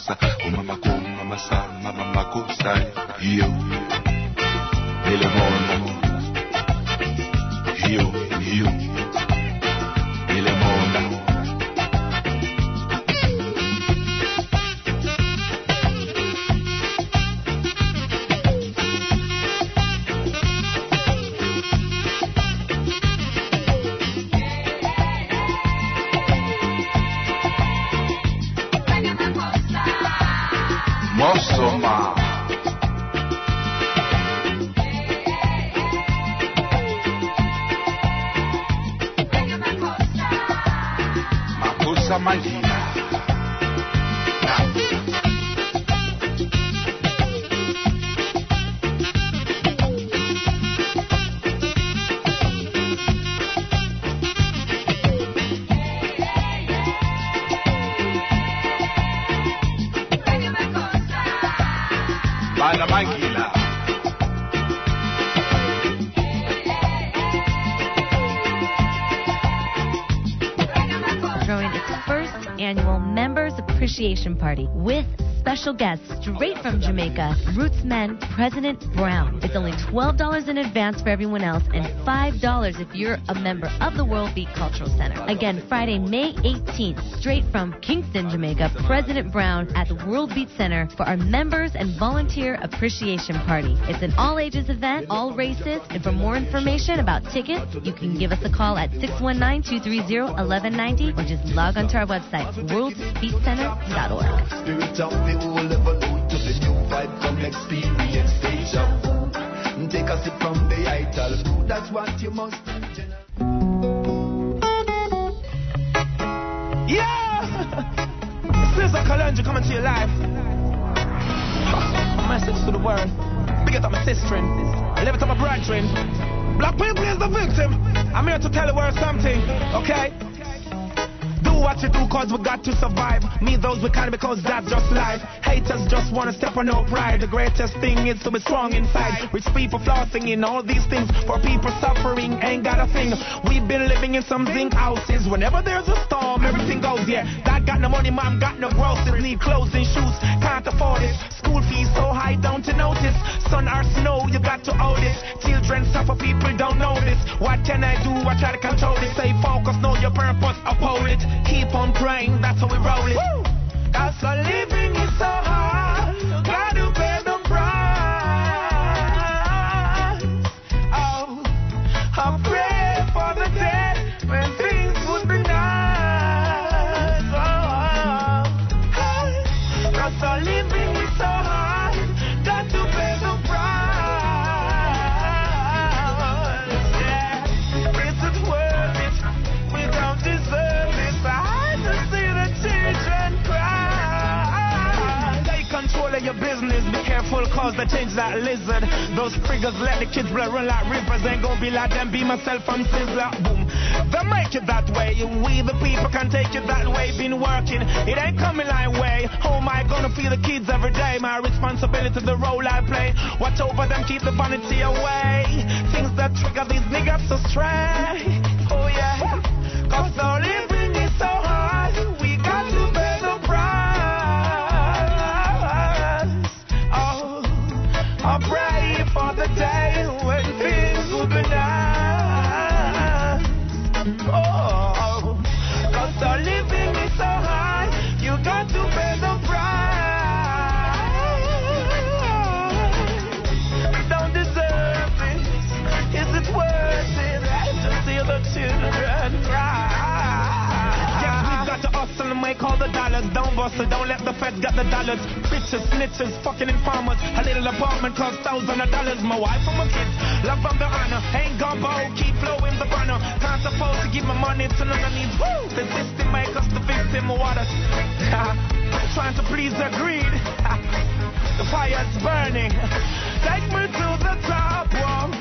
makosa, mama ko, mama sa, mama makosa, yo, ele mondo, yo, ele mondo. Mosoma Makosa Magina Bana Magila throwing its first annual Members Appreciation Party with special guests straight from Jamaica, Rootsman President Brown. It's only $12 in advance for everyone else and $5 if you're a member of the World Beat Cultural Center. Again, Friday, May 18th, straight from Kingston, Jamaica, President Brown at the World Beat Center for our Members and Volunteer Appreciation Party. It's an all-ages event, all races, and for more information about tickets, you can give us a call at 619-230-1190 or just log onto our website, worldbeatcenter.org. Spirit of the whole evolve to the new vibe from experience deja vu. Take a sip from the ital brew. That's what you must do. Yeah! Sister Kalanja coming to your life. A message to the world. Big it up my sister. I live it up my brethren. Black people is the victim. I'm here to tell the world something, okay? Do what you do cause we got to survive. Me those we can't because that's just life. Haters just wanna step on our pride. The greatest thing is to be strong inside. Rich people flossing in all these things. For people suffering ain't got a thing. We've been living in some zinc houses. Whenever there's a storm everything goes, yeah. Dad got no money, mom got no groceries. Need clothes and shoes, can't afford it. School fees so high, don't you notice? Sun or snow, you got to own it. Children suffer, people don't know this. What can I do? I try to control it. Stay focused, know your purpose, uphold it. Keep on praying, that's how we roll it. Cause the living is so hard, got to pay the price. Oh, I pray for the day when things would be nice. Oh, cause the living is so hard, got to pay the price. Yeah, is it worth it? We don't deserve it. Children cry. Take control of your business. Be careful cause they change that lizard. Those triggers let the kids blood run like rivers. Ain't gonna be like them. Be myself from Sizzler. Boom. They make it that way. We the people can take it that way. Been working. It ain't coming my way. How am I gonna feed the kids every day? My responsibility, the role I play. Watch over them, keep the vanity away. Things that trigger these niggas to stray. Oh yeah. Cause the living is so hard. We got to pay the price. Oh, I pray for the day when things will be nice. Oh, cause the living is so hard. You got to pay the price. We don't deserve it. Is it worth it? To see the children cry. Hustle and make all the dollars. Don't bustle, don't let the feds get the dollars. Bitches, snitches, fucking informers. A little apartment costs $1,000. My wife and my kids, love from the honor. Ain't gonna bow, keep flowing the banner. Can't afford to give my money to none of needs. Woo! The system make us the victim of what us. Trying to please their greed. The fire's burning. Take me to the top, whoa.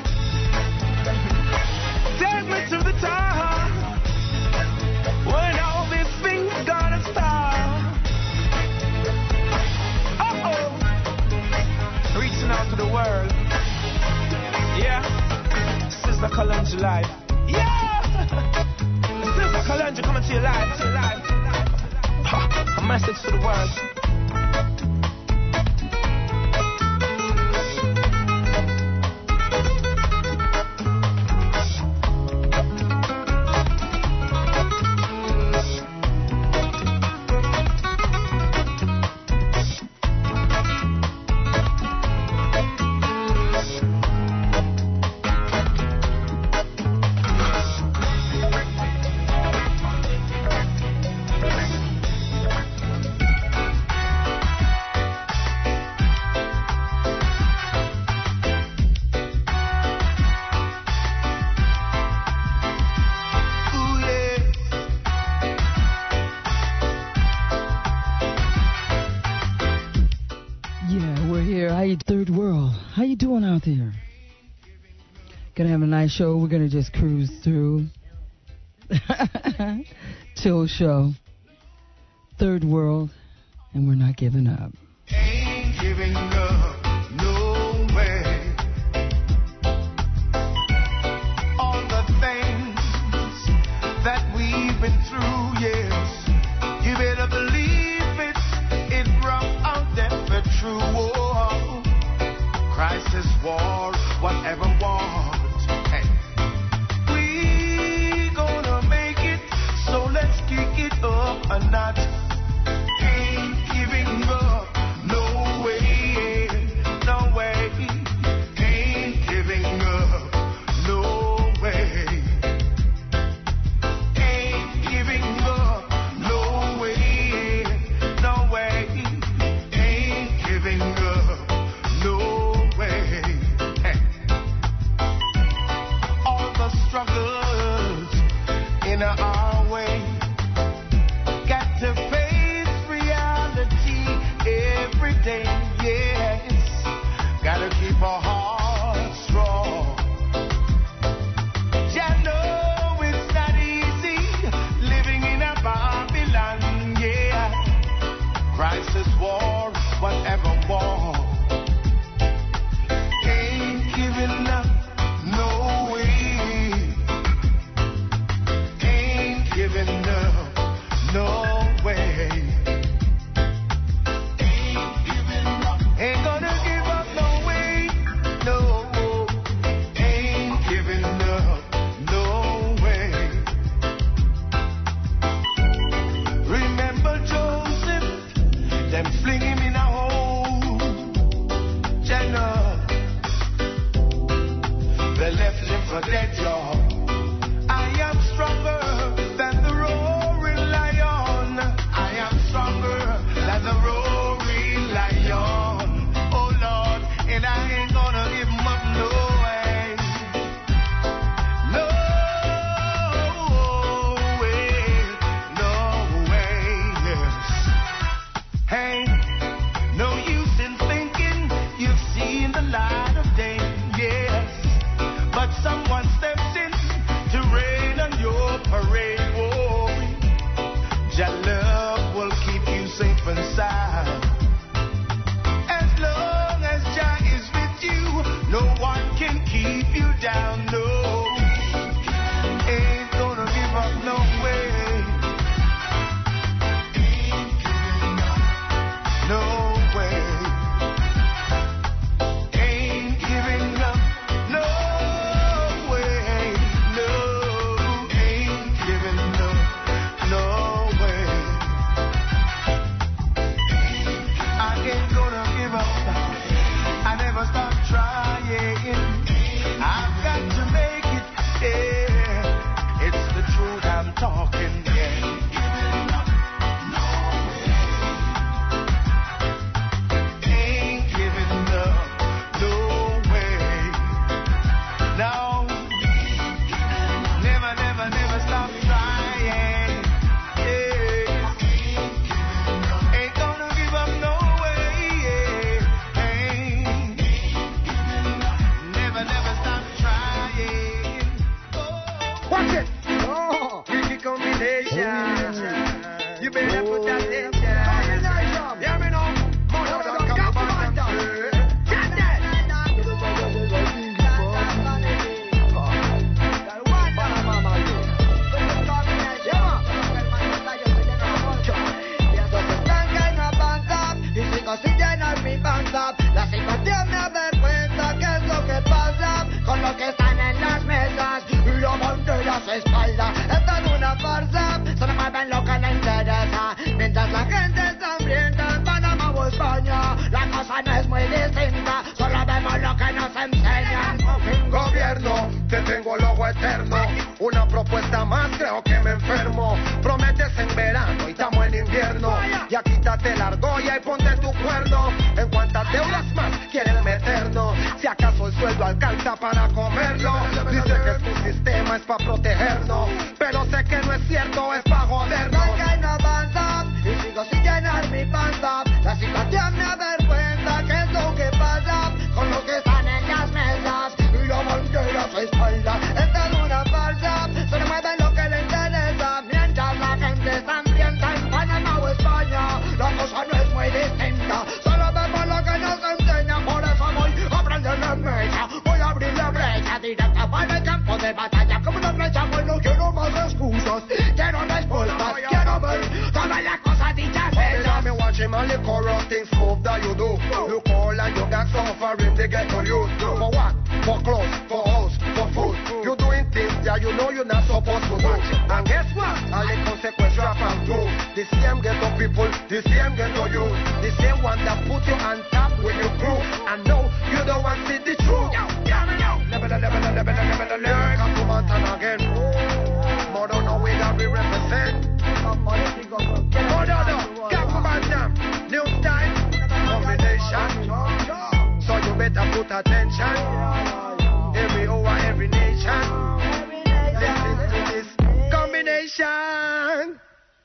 Take me to the top. When all these things gonna stop. Uh-oh. Reaching out to the world. Yeah. Sister Kalanja live. Yeah. Sister Kalanja coming to your life. A message to the world. you, Third World? How you doing out there? Gonna have a nice show. We're gonna just cruise through. Till show. Third World, and we're not giving up. Ain't giving up, no way. All the things that we've been through, yes, you better believe it brought out that for true. Oh, crisis, war, whatever war. Hey, we gonna make it, so let's kick it up a notch. Ain't giving up, no way, no way. Ain't giving up, no way. Ain't giving up, no way, no way. Ain't giving up, no way. Hey. All the struggles in our way, got to face reality every day, yes. Gotta keep our hearts strong. Ya know it's not easy living in a Babylon, yeah. Crisis, war, whatever war. Ain't giving up, no way. Ain't giving up, no way. Ain't gonna give up, no way, no. Ain't giving up, no way. Remember Joseph, them fling him in a hole. Jenna, they left him for dead, y'all. I am stronger than the roaring lion. I am stronger than the roaring lion. Oh Lord, and I ain't gonna give him up, no way. No way, no way, yes. Hey, no use in thinking you've seen the light of day, yes. But someone steps in to rain on your parade. Whoa. Your love will keep you safe and sound. As long as Jah is with you, no one can keep you down, no. Ain't gonna give up, no way. No way. Ain't giving up, no way. No, ain't giving up, no way. I ain't gonna give up. I never stop trying. I've got to make it, yeah. It's the truth I'm talking, yeah. Ain't giving up, no way. No, never, never, never stop trying. Yeah. Ain't gonna give up, no way. Yeah. Ain't never, never stop trying. Watch it. Oh, tricky combination. You better put that in there. Yeah, me know. La situación me avergüenza, ¿qué es lo que pasa con los que están en las mesas y levante las espaldas? Esto es una farsa, solo mueven lo que les interesa. Mientras la gente está hambrienta en Panamá o España, la cosa no es muy distinta, solo vemos lo que nos enseñan. Gobierno, te tengo el ojo eterno, una propuesta más, creo que me enfermo. Prometes en verano y estamos en invierno, ya quítate la argolla y ponte tu cuerno. En cuántas deudas más quieren meternos, si acaso el sueldo alcanza para comerlo. Dice que tu sistema es para protegernos, pero sé que no es cierto, es para jodernos. No que no avanza y sigo sin llenar mi panza. La situación me avergüenza, ¿qué es lo que pasa? muy distinta. Solo vemos lo que nos enseña, por eso voy a prender la mecha. Voy a abrir la brecha directa para el campo de batalla. Como una flecha, pues no quiero más excusas. Quiero respuestas, quiero ver todas las cosas dichas hechas. Me watching all the corrupt things move that you do. You call and you got suffering to get to you. For what? For clothes, for house, for food. You doing things that you know you're not supposed to do. And guess what? All the consequences are from you. The same ghetto people, the same ghetto you. The same one that put you on top with your crew. And no, you don't want to see the truth. Never, come to Montana again. More don't know where that we represent. New style, combination. So you better put attention. Every hour, every nation. Listen to this combination.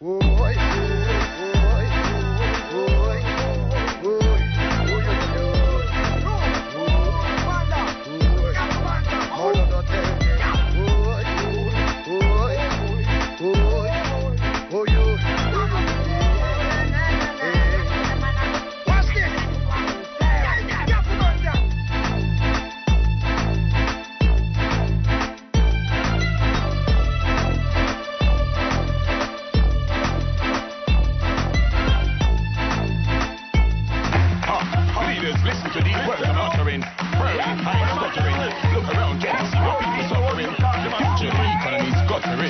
Listen to these words I'm uttering. Worrying, I'm stuttering. Look around, get to see what people suffering. The future of the economy's guttering.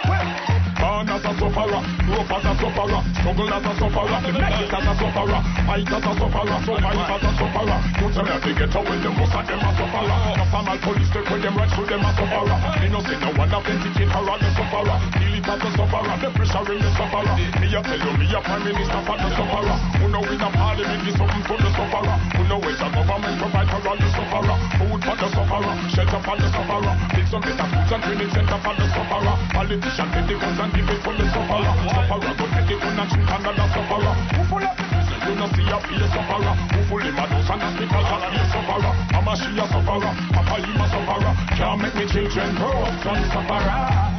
Born as a sufferer, grow up as a sufferer, struggle as a sufferer, make it as a sufferer, fight as a sufferer, survive as a sufferer. Don't tell me to get away, them most of them a sufferer. The formal police take with them right through them a sufferer. They no say no one authenticate her as a sufferer. Feel it as a sufferer, the pressure in the sufferer. Me a tell you, me a prime minister for the sufferer. Who know in a parliament is something for the sufferer. Who know it's a government provide for all the sufferer. Food for the sufferer, shelter for the sufferer. Build some better schools and training center for the sufferer. Politicians take the guns and give it for the sufferer. Sufferer go take the gun and shoot another sufferer. Who full of the prison, you know see a be a sufferer. Who full of those and hospitals and be a sufferer. Mama she a sufferer, Papa you a sufferer. Can't make me children grow up from sufferer.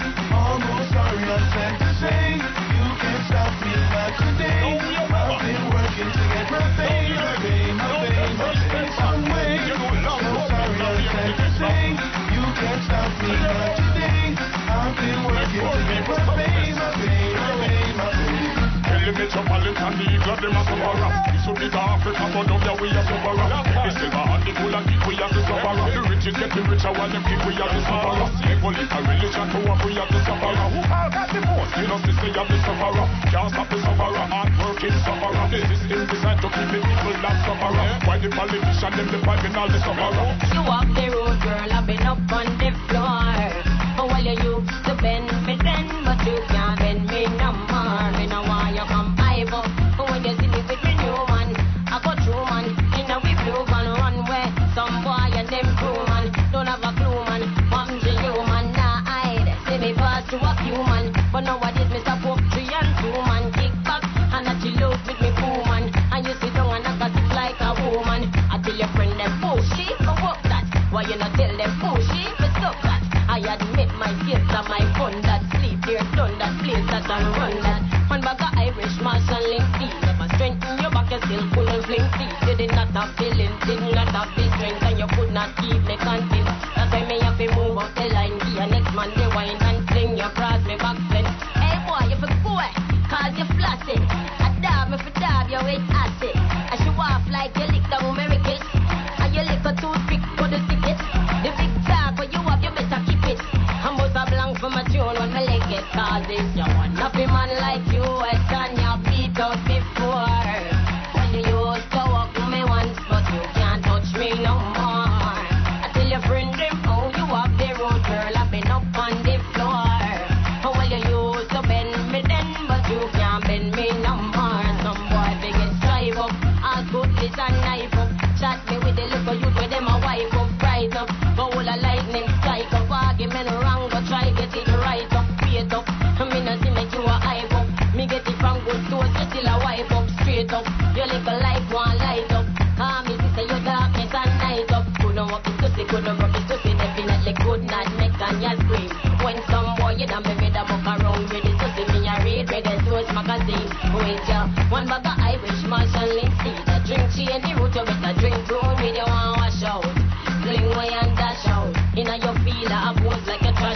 Almost sorry I'm sad to say, you can't stop me not today. I've been working to get my pay, my pay, my pay, my pay some way. So sorry I'm sad to say, you can't stop me not today. I've been working to get my pay, my pay, my pay, my pay. Metropolitan, the eagle, them a sufferer. This would be the Africa, but down there we a sufferer. The silver and the gold and keep we as a sufferer. The rich is getting richer while them keep we as a sufferer. The political religion to what we as a sufferer. Who all got the most? You know, sister, you the sufferer. Can't stop the sufferer, hard working sufferer. The system designed to keep the people that sufferer. Why the politician, them the piping all the sufferer. You walk the road, girl, I've been up on the floor. Oh, well, you used to bend me then, but you can't bend me no more. Me no want you come high up. When you see me with me new man, I go through man. In a we blue man runway. Some boy and them crew man don't have a clue man. What to you man? Nah hide. See me pass to a few man, but nowadays me stop up 3 and 2 man. Kick back and I chill out with me cool man. And you sit down and I got it like a woman. I tell your friend them pushy, but what that? Why you not tell them pushy, but stop that? I admit my guilt and my fun that sleep here done that place that and run that. One bag of Irish Marshall link tea. Never strengthen your back, you still couldn't fling teeth. You did not have feelings, did not have the strength, and you could not keep me content. That's why me have to move up the line. Be your next man, they wine and fling your cross me back then. Hey boy, you for boy, cause you flossy. I dab me for dab, you with acid. I show off like you lick down miracles. And you lick a toothpick for the ticket. The big tag, but you have, you better keep it. I'm out a blank for my tune when my leg gets cause this. You want happy man like you, I stand your beat out before. When you used to walk me once, but you can't touch me no more. I tell your friend them, oh, you up the road, girl, I've been up on the floor. Oh, well, you used to bend me then, but you can't bend me no more. Some boy big and strive up, all good is a knife up. Shot me with the little youth with them a wipe up, rise up. Go all a lightning strike up, argument wrong, but try get it right up, straight up. I mean, I see make you a hype up. Me get it from good stores, you still a wipe up, straight up. Your little life one light up. Call me sister, your darkness and night up. Couldn't walk it pussy, couldn't rub it pussy, definitely could not make on your scream. When some boy you done me with a book around with it, pussy me a read the source magazine. Wait ya, one bag of Irish Marshall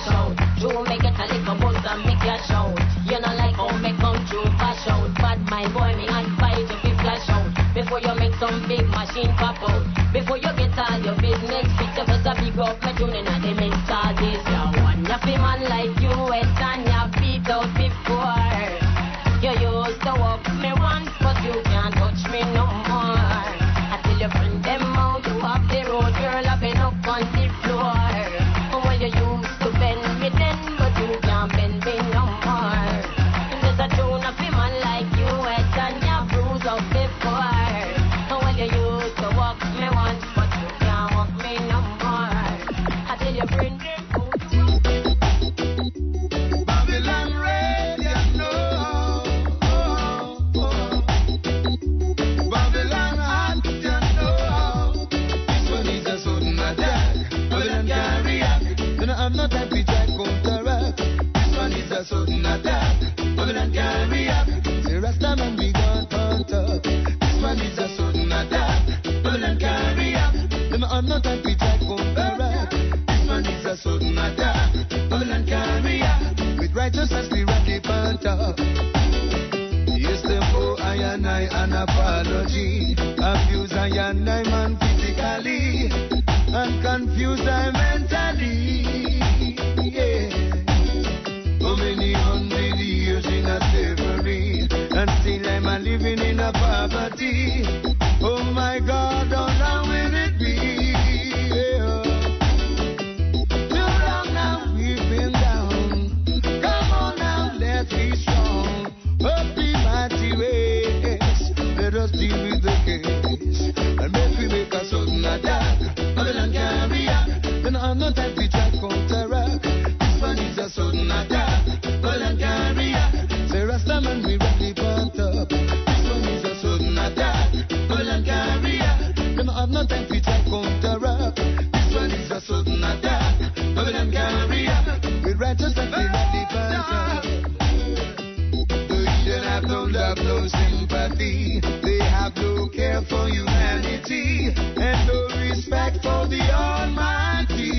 out. To make it a little buzz and make you shout. You know like how me come through flash out. Bad mind boy, me and fight if you flash out. Before you make some big machine pop out. Before you get all your business fit, you better big up me tuning and the mental days. You want your man like you, it's and you beat out before. You used to walk me once, but you can't touch me no more. Until you bring them out, you have the road, girl, I've been up on the floor. Well, you used to bend me then, but you can't bend me no more. There's a tune of a man like you, it's and you bruise up before. Well, you used to walk me once, but you can't walk me no more. Until you bring them out. Babylon Radio, no. Babylon hot, you know. This one is a sudden attack. Babylon carry up. You know I'm not happy to counteract. This one is a sudden attack. Babylon carry up. Say Rasta man we gone front up. This one is a sudden attack. Babylon carry up. You know I'm not happy to counteract. This one is a sudden attack. Babylon carry up. With righteousness we rock the panther. Yes, them owe I and I an apology. Abuse I and I man physically. And confused I mentally. Yeah. So many 100 years in a slavery. And still I'm a living in a poverty. Oh my God, how long will it be? Yeah. Too long now we've been down. Come on now, let's be strong. Up the mighty ways. Let us deal with the case. And make we make a sudden attack. Babylon carry up. Then I'm not happy to counteract. This one is a sudden attack. Babylon carry up. Say Rasta man we rock the punt up. This one is a sudden attack. Babylon carry up. Then I'm not happy to counteract. This one is a sudden attack. Babylon carry up. With righteousness we rock the punt up. They have no sympathy. They have no care for humanity and no respect for the Almighty.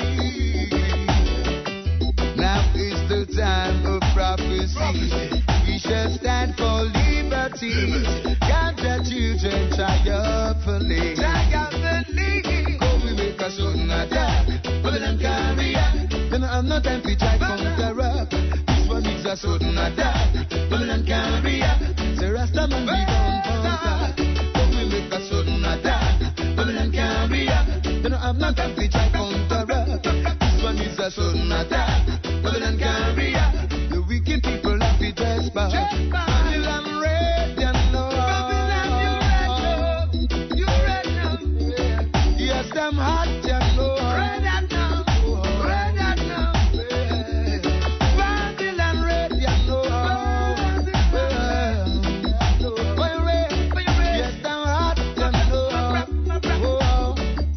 Now is the time of prophecy. We shall stand for liberty. God the children triumphantly. Go we make a sudden attack. Babylon carry up. Then I'm not time to try counteract. This one is a sudden attack. Babylon carry up. Say Rasta man we gon' contact. Go we make a sudden attack. Babylon carry up. Then I'm not time to try counteract. This one is a sudden attack. Babylon carry up. The wicked people have to trespass. Babylon red, you know. Babylon you red now. Yes, them hot, you know. Red and now. Red and now. Babylon red, you know. Yes, them hot, you know.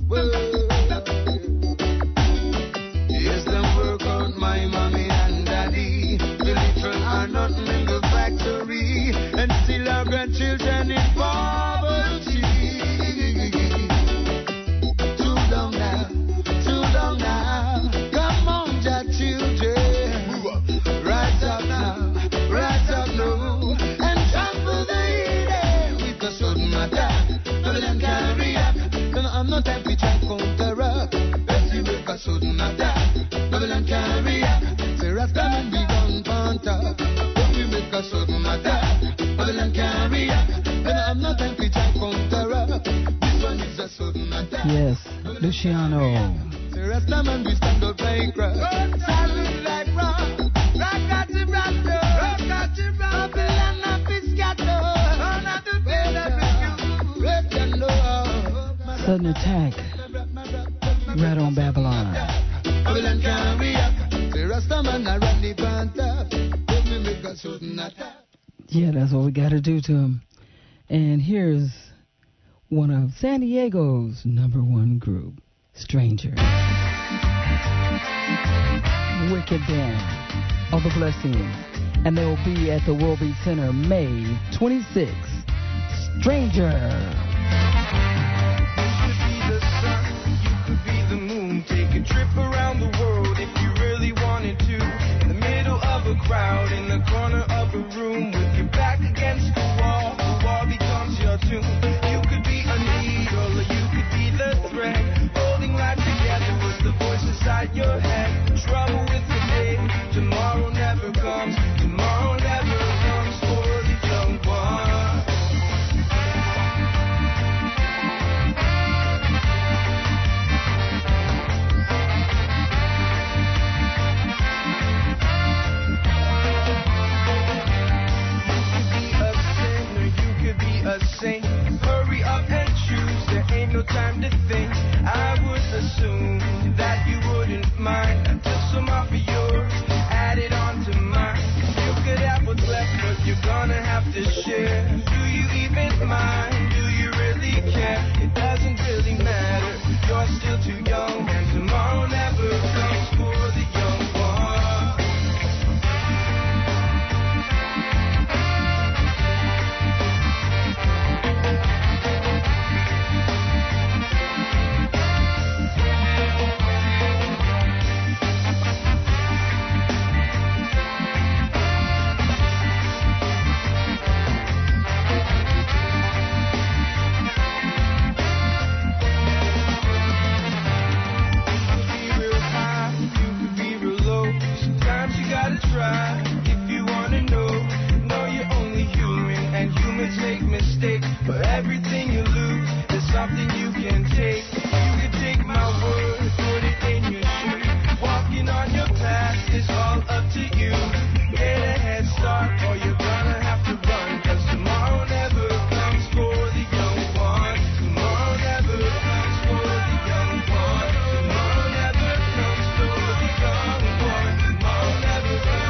Yes, them work on my mommy and daddy. The little are nothing in the factory, and still our grandchildren in poverty. Too long now. Come on, your children. Rise up now, and trample the heathen with a sudden attack. Babylon carry up. Then I'm not happy to counteract. Let's see make a sudden attack. Babylon carry up. Say Rasta man be gon' panta. If we make a sudden attack. Babylon carry up. Then I'm not happy to counteract. This one is a sudden attack. Yes, Luciano. Say Rasta man we stand up like rock. Salute like rock. Rock at the Babylon up is scattered. On at the bed of the Sudden attack. Right on Babylon. Babylon carry up. Say Rasta man I run the panther. Let me make a sudden attack. Yeah, that's what we got to do to him. And here's one of San Diego's #1 group, Stranger. Wicked Band of the Blessings. And they will be at the World Beat Center May 26th. Stranger. You could be the sun, you could be the moon. Take a trip around the world if you really want. tune. You could be a needle or you could be the thread, holding life together with the voice inside your head. Trouble with today, tomorrow never comes. Tomorrow never comes for the young one. A saint, hurry up and choose. There ain't no time to think. I would assume that you wouldn't mind. I took some off of yours, added on to mine. You could have what's left, but you're gonna have to share. Do you even mind? Do you really care? It doesn't really matter. You're still too young, and tomorrow never comes for the young one. Try if you wanna know. No, you're only human, and humans make mistakes. But everything you lose is something you can take. You can take my word, put it in your shoe. Walking on your path is all up to you. Get a head start, or you're gonna have to run. 'Cause tomorrow never comes for the young one. Tomorrow never comes for the young one. Tomorrow never comes for the young one. Tomorrow never comes.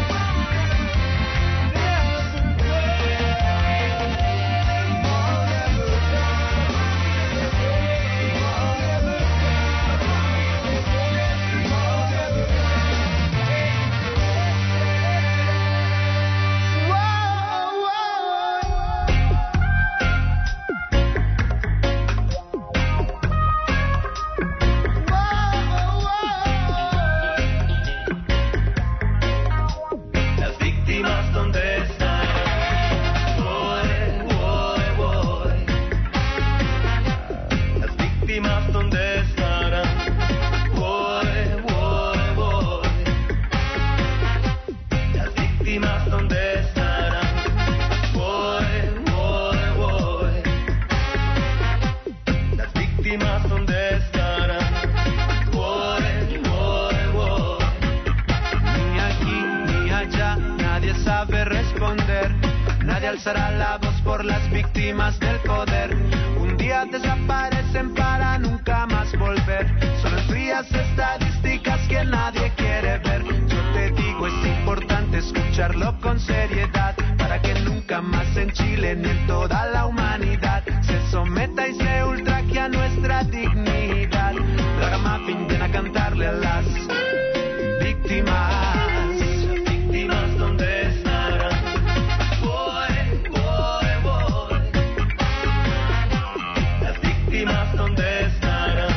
Alzará la voz por las víctimas del poder. Un día desaparecen para nunca más volver. Son frías estadísticas que nadie quiere ver. Yo te digo, es importante escucharlo con seriedad, para que nunca más en Chile ni en toda la humanidad se someta y se ultraje a nuestra dignidad. La gama vienen a cantarle a las víctimas. Víctimas, ¿dónde estarán? ¿Dónde estarán?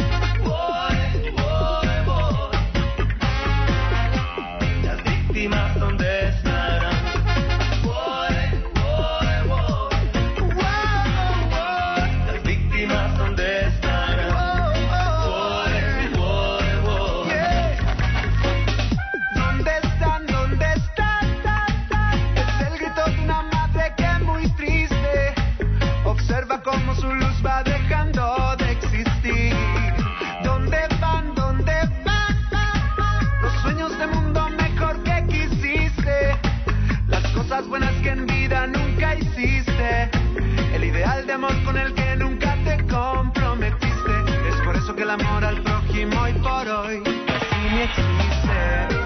Las víctimas, ¿dónde estarán? Las víctimas, ¿dónde estarán? ¿Dónde están? ¿Dónde están? Es el grito de una madre que muy triste observa cómo su luz va dejando de existir. ¿Dónde van? ¿Dónde van? Los sueños de mundo mejor que quisiste, las cosas buenas que en vida nunca hiciste, el ideal de amor con el que nunca te comprometiste. Es por eso que el amor al prójimo hoy por hoy casi ni existe.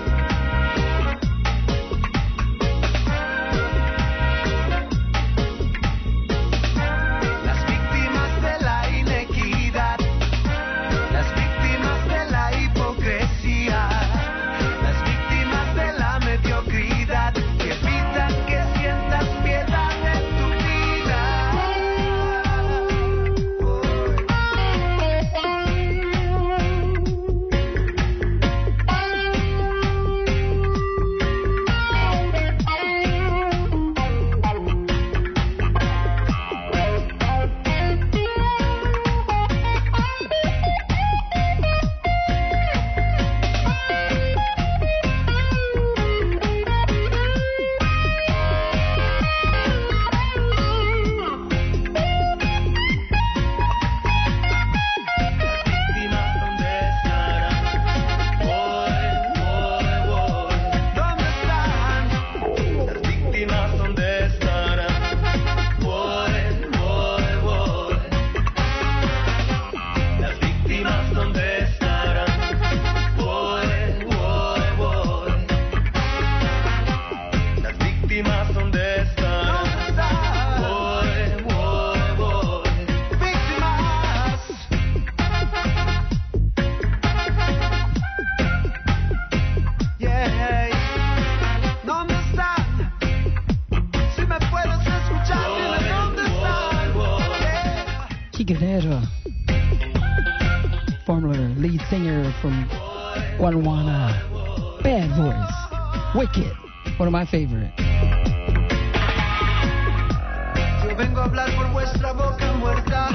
Guerrero, former lead singer from Guanajuana. Bad voice. Wicked. One of my favorite. Yo vengo a hablar por vuestra boca muerta.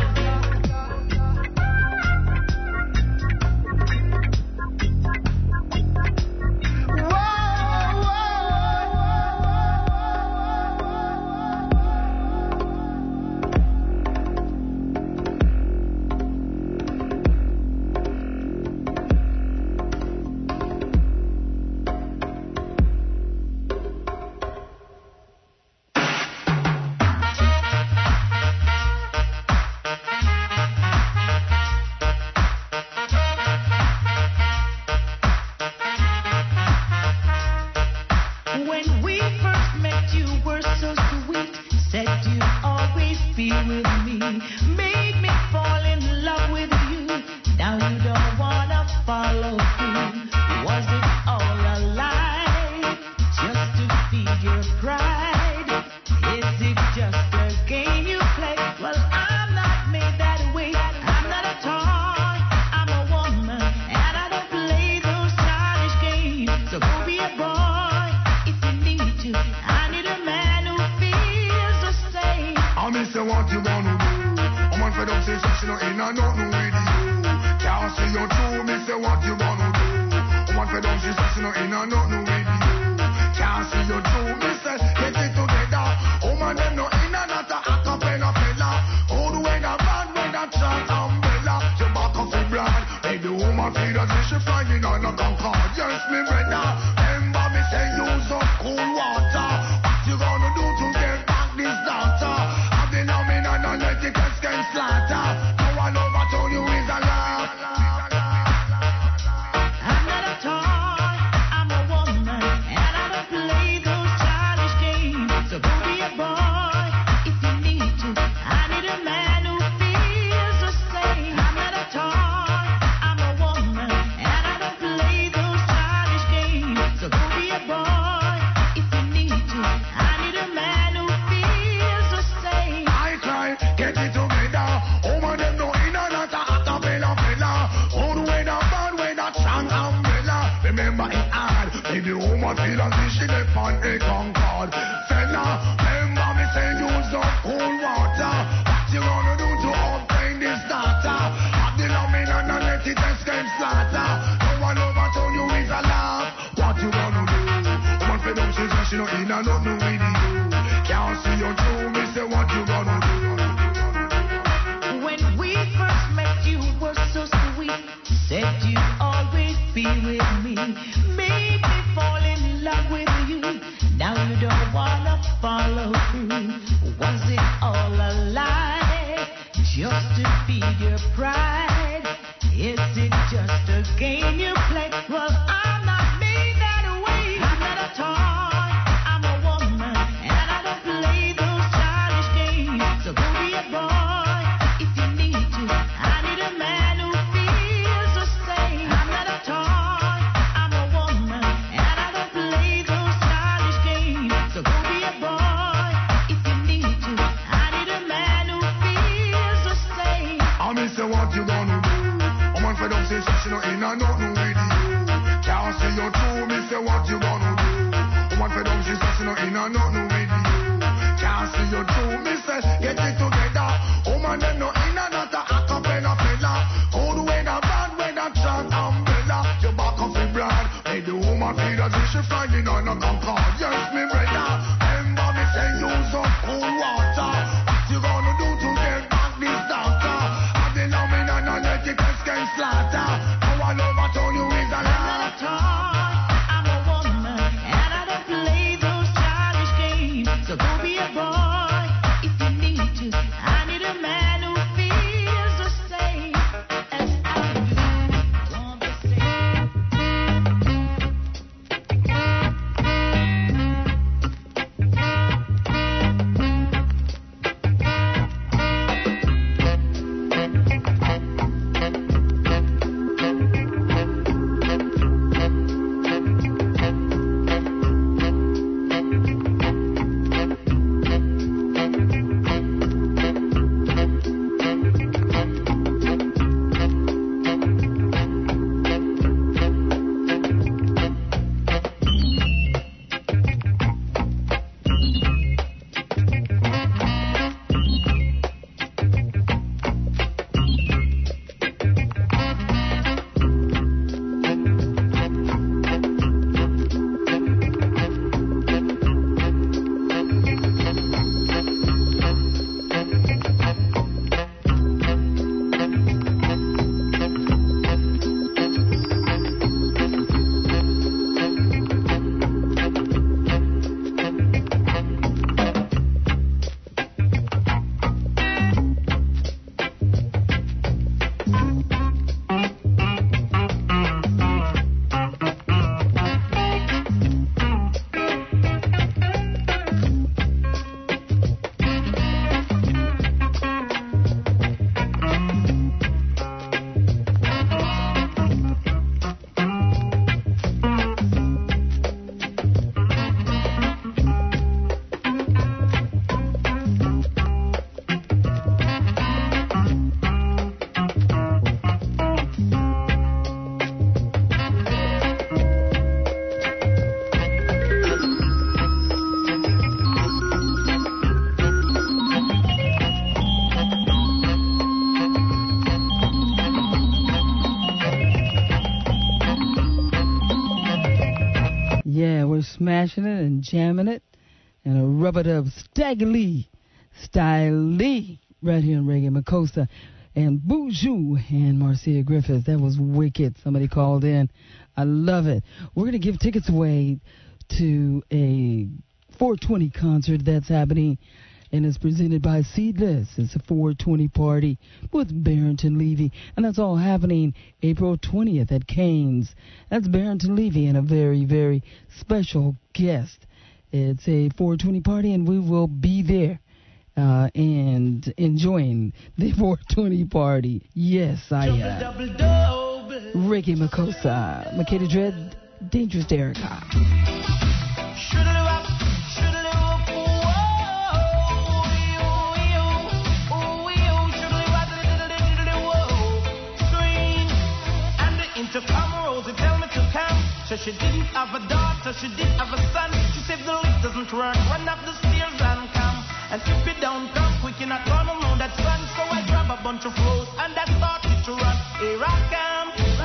we're smashing it and jamming it. And a rub-a-dub Stagger Lee, Style Lee, right here in Reggae Makossa. And Boujou and Marcia Griffiths. That was wicked. Somebody called in. I love it. We're going to give tickets away to a 420 concert that's happening, and it's presented by Seedless. It's a 420 party with Barrington Levy, and that's all happening April 20th at Cain's. That's Barrington Levy and a very, very special guest. It's a 420 party, and we will be there and enjoying the 420 party. Yes, I am. Ricky Makossa, Makeda Dread, Dangerous Derrica. So she didn't have a daughter, she didn't have a son. She said the lift doesn't work, run up the stairs and come. And if you don't come quick, you're not gonna know that son. So I grab a bunch of clothes and I started to run. Here I come,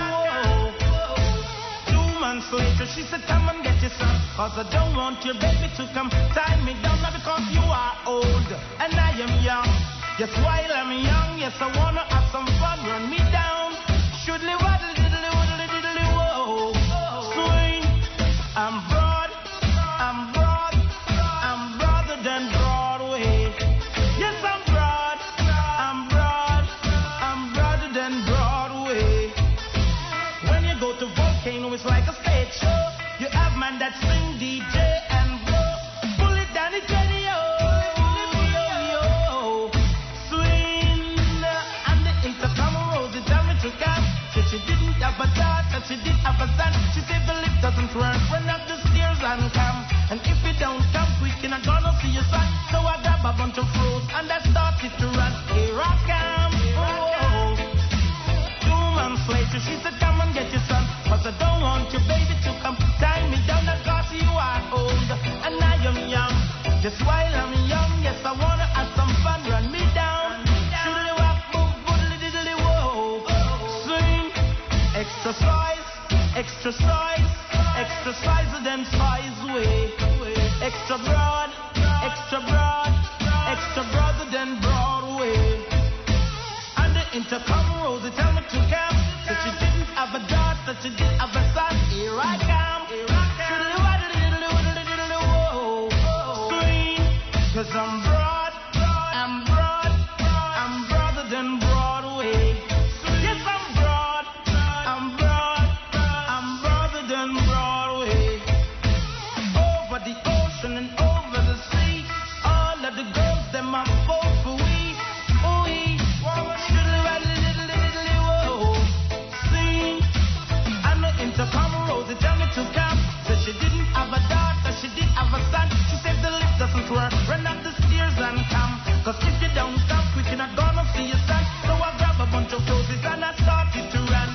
whoa. 2 months later, she said, come and get your son. Cause I don't want your baby to come tie me down. Not because you are old and I am young. Yes, while I'm young, yes, I wanna have some fun. Run me down, should live waddle diddly waddle diddly whoa. I'm broad, I'm broad, I'm broader than Broadway. Yes, I'm broad, I'm broad, I'm broader than Broadway. When you go to Volcano, it's like a stage show. You have man that sing, DJ, and blow. Pull it down, it's Jenny, yo. Swing, and the intercom rose, it tell me to come. She didn't have a daughter, she didn't have a son. She said the lift doesn't work, run up the stairs and come. And if you don't come quick, you're not gonna see your son. So I grab a bunch of fruit and I started to run. Here I come, oh. 2 months later, she said, come and get your son. Cause I don't want your baby to come tie me down. Cause you are old and I am young. Just while I'm young, yes, I wanna have some fun. Run me down. Exercise, exercise, exercise than size way. Extra broad, extra broad, extra broader than Broadway. And the intercom rose, they tell me to come. That she didn't have a daughter, she didn't have a son. Here I come, scream, cause I'm broad, I'm broad, I'm broader than Broadway. Yes, I'm broad. I'm broader than Broadway. Over the ocean and over the sea, all of the girls, them are both for we. Sing. And the intercom rose, they tell me to come. Said she didn't have a daughter, she did have a son. She said the lift doesn't work, run up the stairs and come. Cause if you don't come quick, you're not gonna see your son. So I grab a bunch of clothes and I started to run.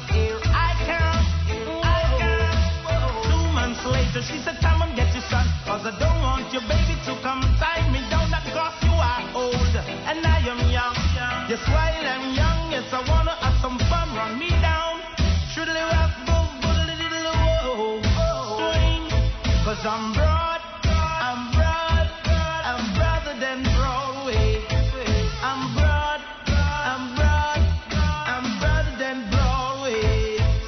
Later, she said, come and get your son. Cause I don't want your baby to come tie me down. Not because you are old and I am young. Yes, while I'm young, yes, I wanna have some fun. Run me down. Should live up, swing. Cause I'm broad, I'm broad, I'm broader than Broadway. I'm broad, I'm broad, I'm broader than Broadway.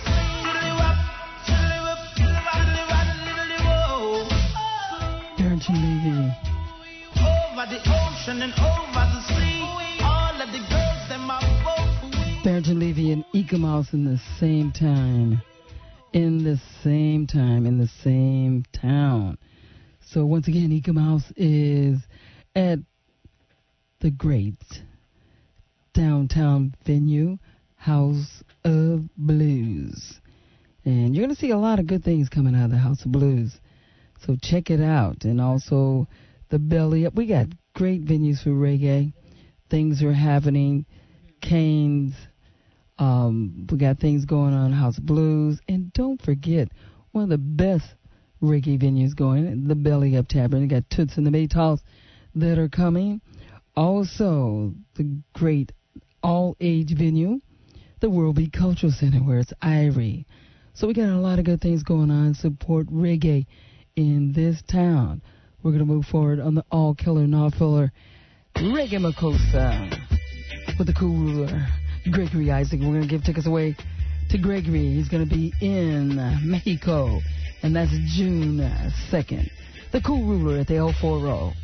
Levy. Over the ocean and over the sea, all of the girls, them are both. Barrington Levy and Eka Mouse in the same time. In the same time, in the same town. So once again, Eka Mouse is at the great downtown venue, House of Blues. And you're going to see a lot of good things coming out of the House of Blues. So check it out. And also the Belly Up. We got great venues for reggae. Things are happening. Cain's. We got things going on, House of Blues. And don't forget, one of the best reggae venues going, the Belly Up Tavern. We got Toots and the Maytals that are coming. Also, the great all-age venue, the World Beat Cultural Center, where it's Irie. So we got a lot of good things going on. Support reggae in this town. We're going to move forward on the all-killer, no-filler Reggae Makossa with the cool ruler, Gregory Isaac. We're going to give tickets away to Gregory. He's going to be in Mexico, and that's June 2nd. The cool ruler at the El Foro.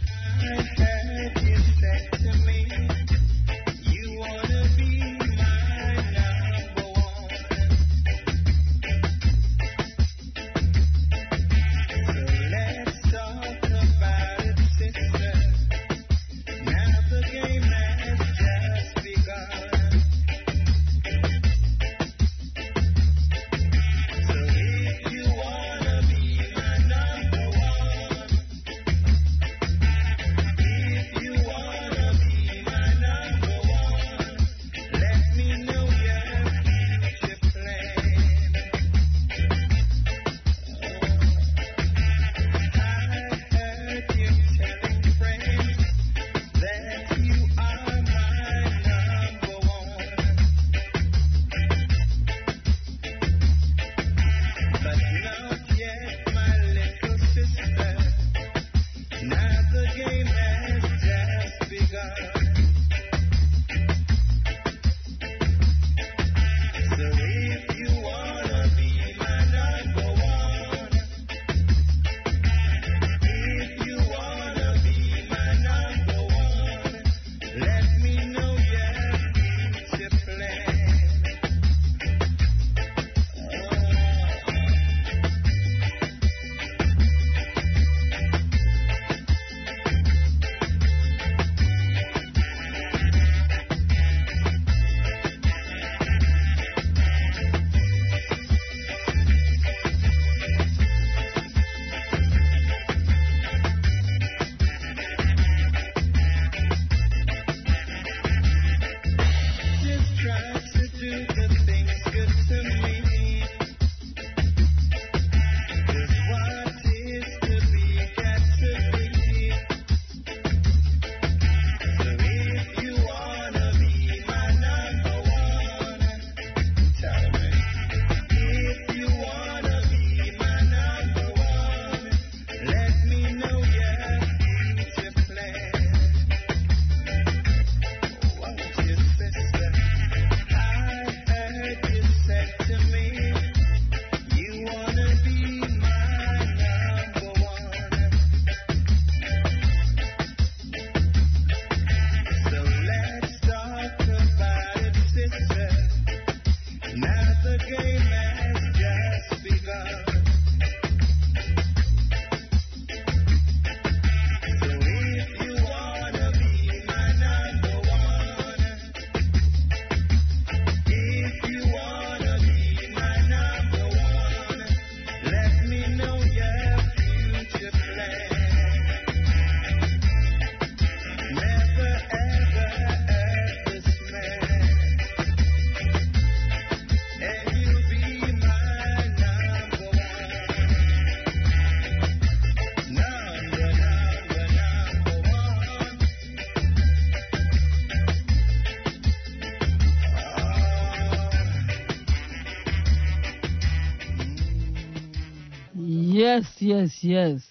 Yes.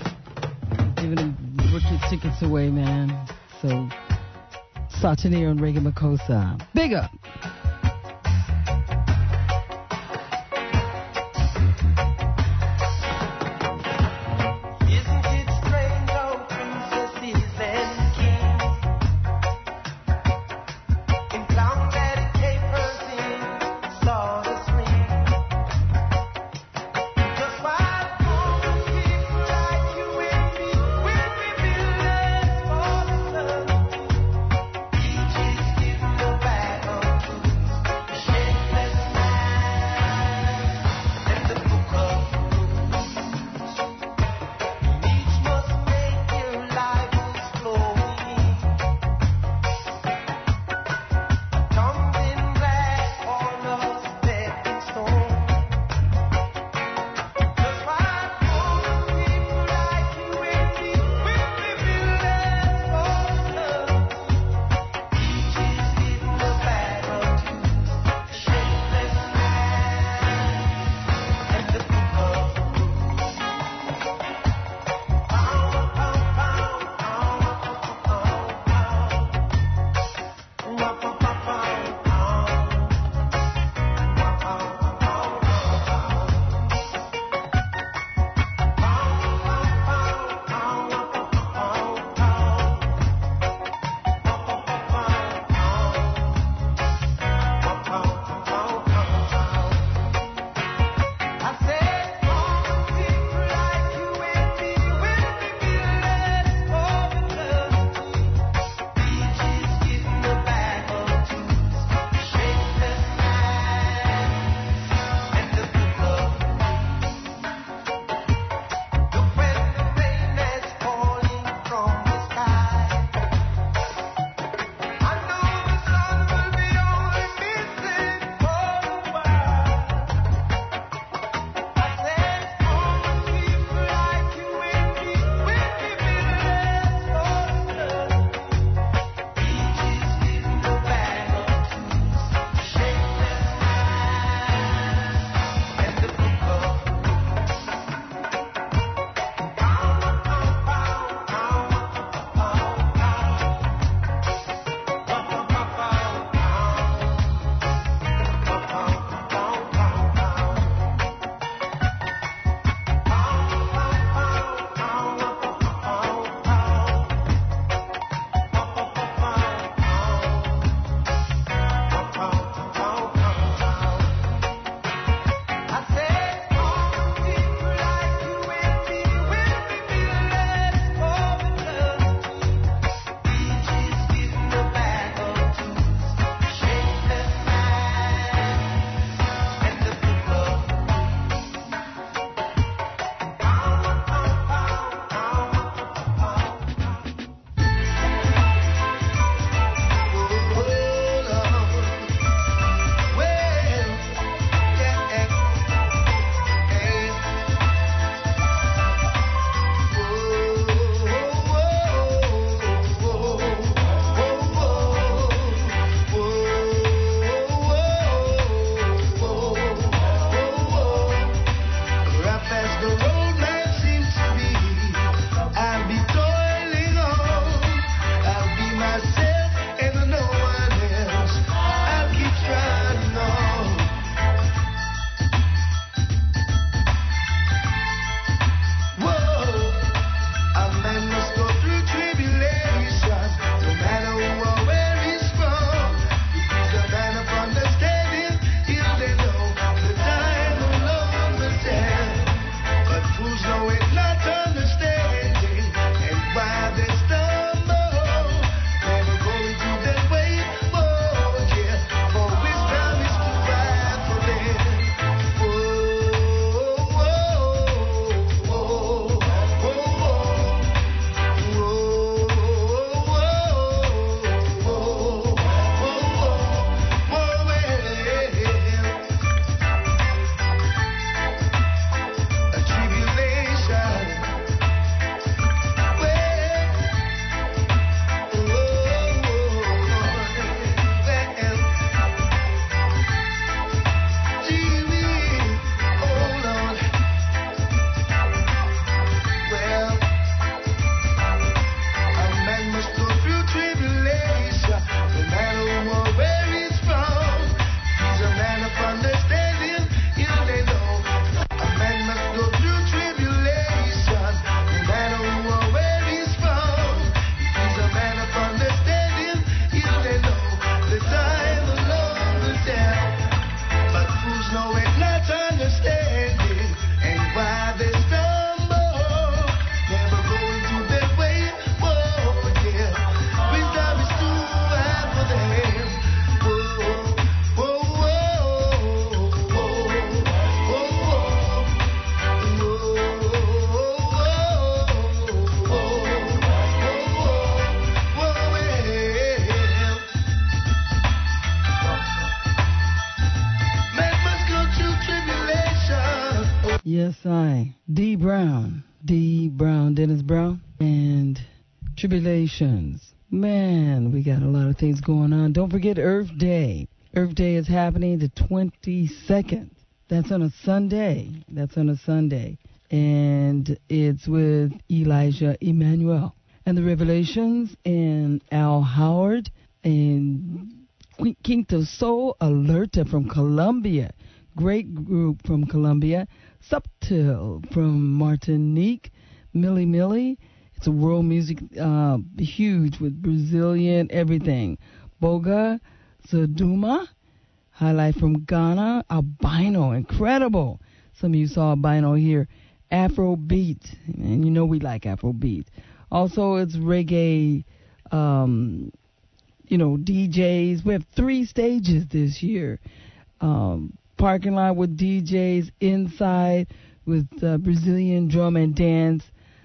Giving them wicked tickets away, man. So, Satanir and Reggae Makossa. Big up. Each is given the battle. Yes, I. D. Brown, Dennis Brown, and Tribulations. Man, we got a lot of things going on. Don't forget Earth Day. Earth Day is happening the 22nd. That's on a Sunday. And it's with Elijah Emmanuel. And the Revelations and Al Howard. And Quinto Soul Alerta from Colombia. Great group from Colombia. Subtil from Martinique. Millie Millie. It's a world music, huge with Brazilian everything. Boga Zaduma. Highlight from Ghana. Albino. Incredible. Some of you saw Albino here. Afrobeat. And you know we like Afrobeat. Also, it's reggae, DJs. We have 3 stages this year. Parking lot with DJs, inside with Brazilian drum and dance,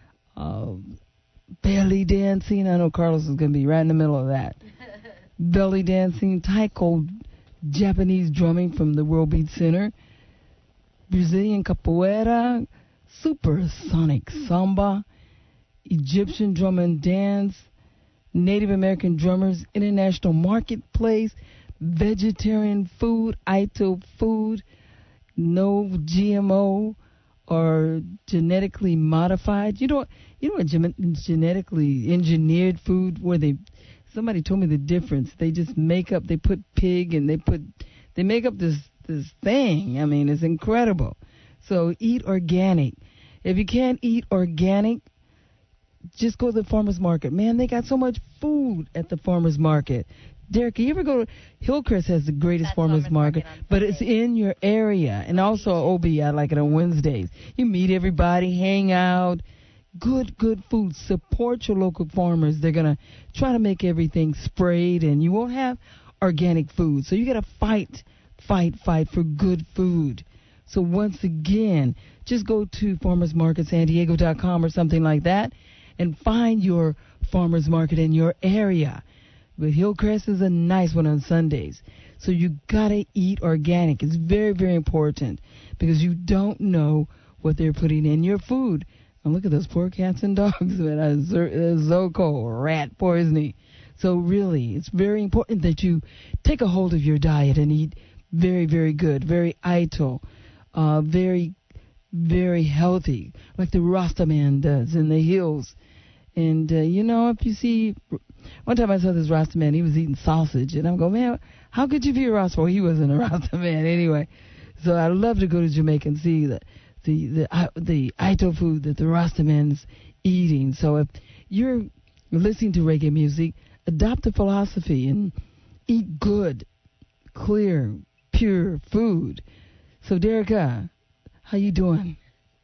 belly dancing. I know Carlos is going to be right in the middle of that. Belly dancing, taiko, Japanese drumming from the World Beat Center, Brazilian capoeira, supersonic samba, Egyptian drum and dance, Native American drummers, international marketplace, vegetarian food, Ito food, no GMO or genetically modified. You know what genetically engineered food where somebody told me the difference. They just make up, they put pig and they make up this thing. I mean, it's incredible. So eat organic. If you can't eat organic, just go to the farmer's market. Man, they got so much food at the farmer's market. Derek, you ever go to Hillcrest has the greatest farmer's market, but it's in your area. And also OB, I like it on Wednesdays. You meet everybody, hang out, good food. Support your local farmers. They're going to try to make everything sprayed, and you won't have organic food. So you got to fight for good food. So once again, just go to farmersmarketsandiego.com or something like that and find your farmer's market in your area. But Hillcrest is a nice one on Sundays. So you got to eat organic. It's very, very important because you don't know what they're putting in your food. And look at those poor cats and dogs. Man, Zoco, rat poisoning. So really, it's very important that you take a hold of your diet and eat very, very good, very Ito, very, very healthy, like the Rasta man does in the hills. And, if you see, one time I saw this Rasta man, he was eating sausage, and I'm going, man, how could you be a Rasta? Well, he wasn't a Rasta man anyway. So I'd love to go to Jamaica and see the Ito food that the Rasta man's eating. So if you're listening to reggae music, adopt the philosophy and eat good, clear, pure food. So, Derica, how you doing?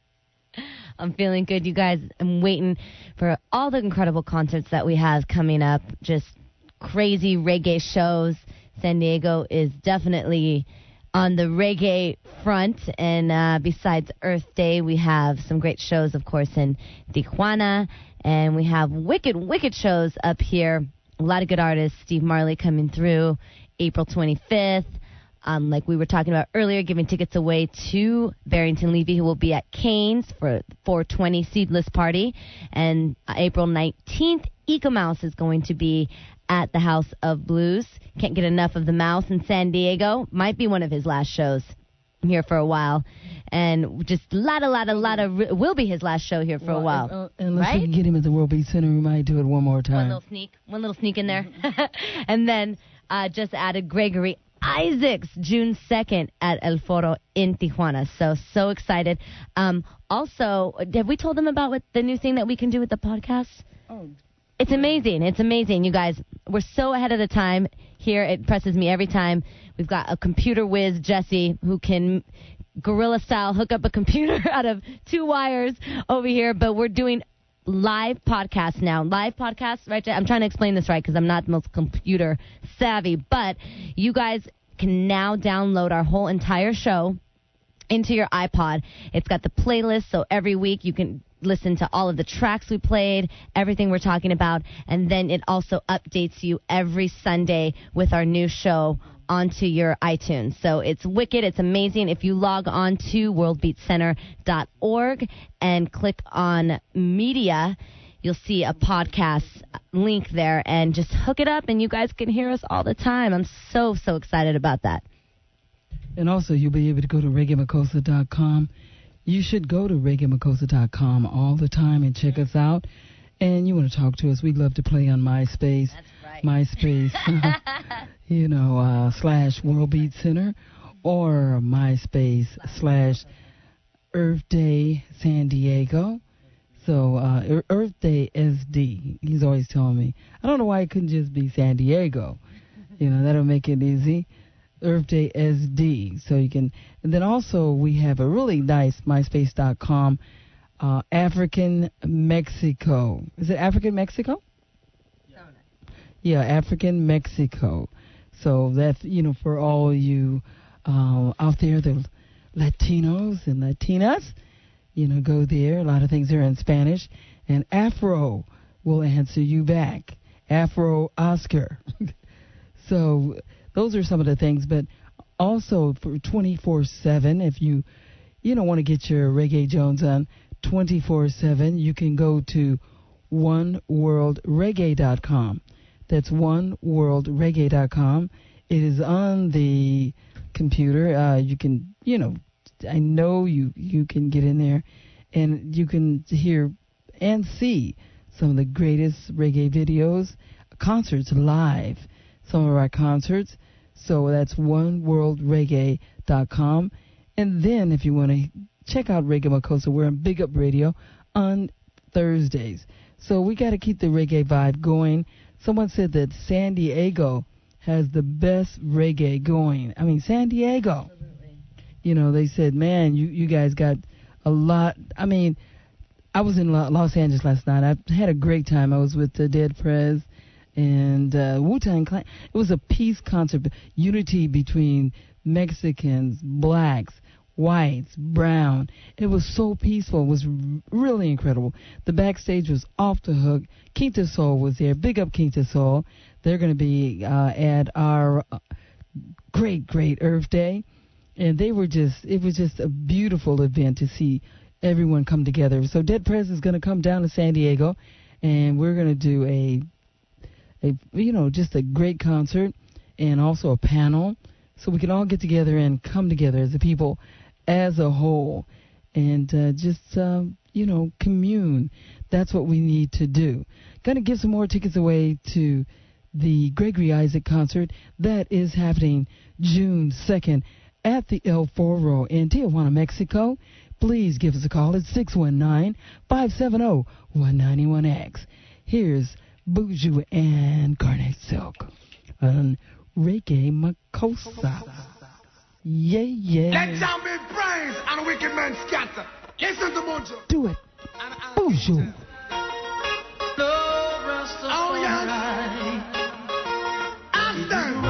I'm feeling good, you guys. I'm waiting for all the incredible concerts that we have coming up. Just crazy reggae shows. San Diego is definitely on the reggae front. And besides Earth Day, we have some great shows, of course, in Tijuana. And we have wicked shows up here. A lot of good artists. Steve Marley coming through April 25th. Like we were talking about earlier, giving tickets away to Barrington Levy, who will be at Cane's for 420 Seedless Party. And April 19th, Eco Mouse is going to be at the House of Blues. Can't get enough of the Mouse in San Diego. Might be one of his last shows here for a while. And just will be his last show here for a while. Unless we can get him at the World Beat Center, we might do it one more time. One little sneak in there. And then just added Gregory Isaacs, June 2nd at El Foro in Tijuana. So excited. Also, have we told them about the new thing that we can do with the podcast? Oh. It's amazing. It's amazing, you guys. We're so ahead of the time here. It impresses me every time. We've got a computer whiz, Jesse, who can guerrilla style hook up a computer out of 2 wires over here. But we're doing live podcasts now. Live podcasts, right? I'm trying to explain this right because I'm not the most computer savvy. But you guys can now download our whole entire show into your iPod. It's got the playlist, so every week you can listen to all of the tracks we played, everything we're talking about, and then it also updates you every Sunday with our new show onto your iTunes. So it's wicked. It's amazing. If you log on to worldbeatcenter.org and click on media, you'll see a podcast link there, and just hook it up and you guys can hear us all the time. I'm so excited about that. And also you'll be able to go to reggaemacosta.com. You should go to reggaemacosta.com all the time and check us out. and you want to talk to us, we'd love to play on MySpace. That's right. MySpace, / World Beat Center, or MySpace / Earth Day San Diego. So Earth Day SD. He's always telling me. I don't know why it couldn't just be San Diego. That'll make it easy. Earth Day SD. So you can. And then also we have a really nice MySpace.com. African Mexico. Is it African Mexico? Yeah, African Mexico. So that's, for all you out there, the Latinos and Latinas, go there. A lot of things are in Spanish. And Afro will answer you back. Afro Oscar. So those are some of the things. But also for 24/7, if you want to get your Reggae Jones on 24/7, you can go to oneworldreggae.com. That's oneworldreggae.com. It is on the computer. You can, I know you can get in there and you can hear and see some of the greatest reggae videos, concerts live, some of our concerts. So that's oneworldreggae.com. And then if you want to check out Reggae Makossa, we're on Big Up Radio on Thursdays. So we got to keep the reggae vibe going. Someone said that San Diego has the best reggae going. I mean, San Diego. Absolutely. They said, man, you guys got a lot. I mean, I was in Los Angeles last night. I had a great time. I was with the Dead Prez and Wu-Tang Clan. It was a peace concert, unity between Mexicans, blacks, whites, brown. It was so peaceful. It was really incredible. The backstage was off the hook. Quinta Soul was there. Big up Quinta Soul. They're going to be at our great Earth Day. And it was just a beautiful event to see everyone come together. So Dead Prez is going to come down to San Diego, and we're going to do just a great concert and also a panel, so we can all get together and come together as a people, as a whole, and commune. That's what we need to do. Going to give some more tickets away to the Gregory Isaac concert that is happening June 2nd at the El Foro in Tijuana, Mexico. Please give us a call at 619-570-191X. Here's Buju and Garnet Silk on Reggae Makossa. Yeah. Let down be praise and wicked men scatter. Listen to Buju. Do it. Buju. Oh, yeah. Ask them.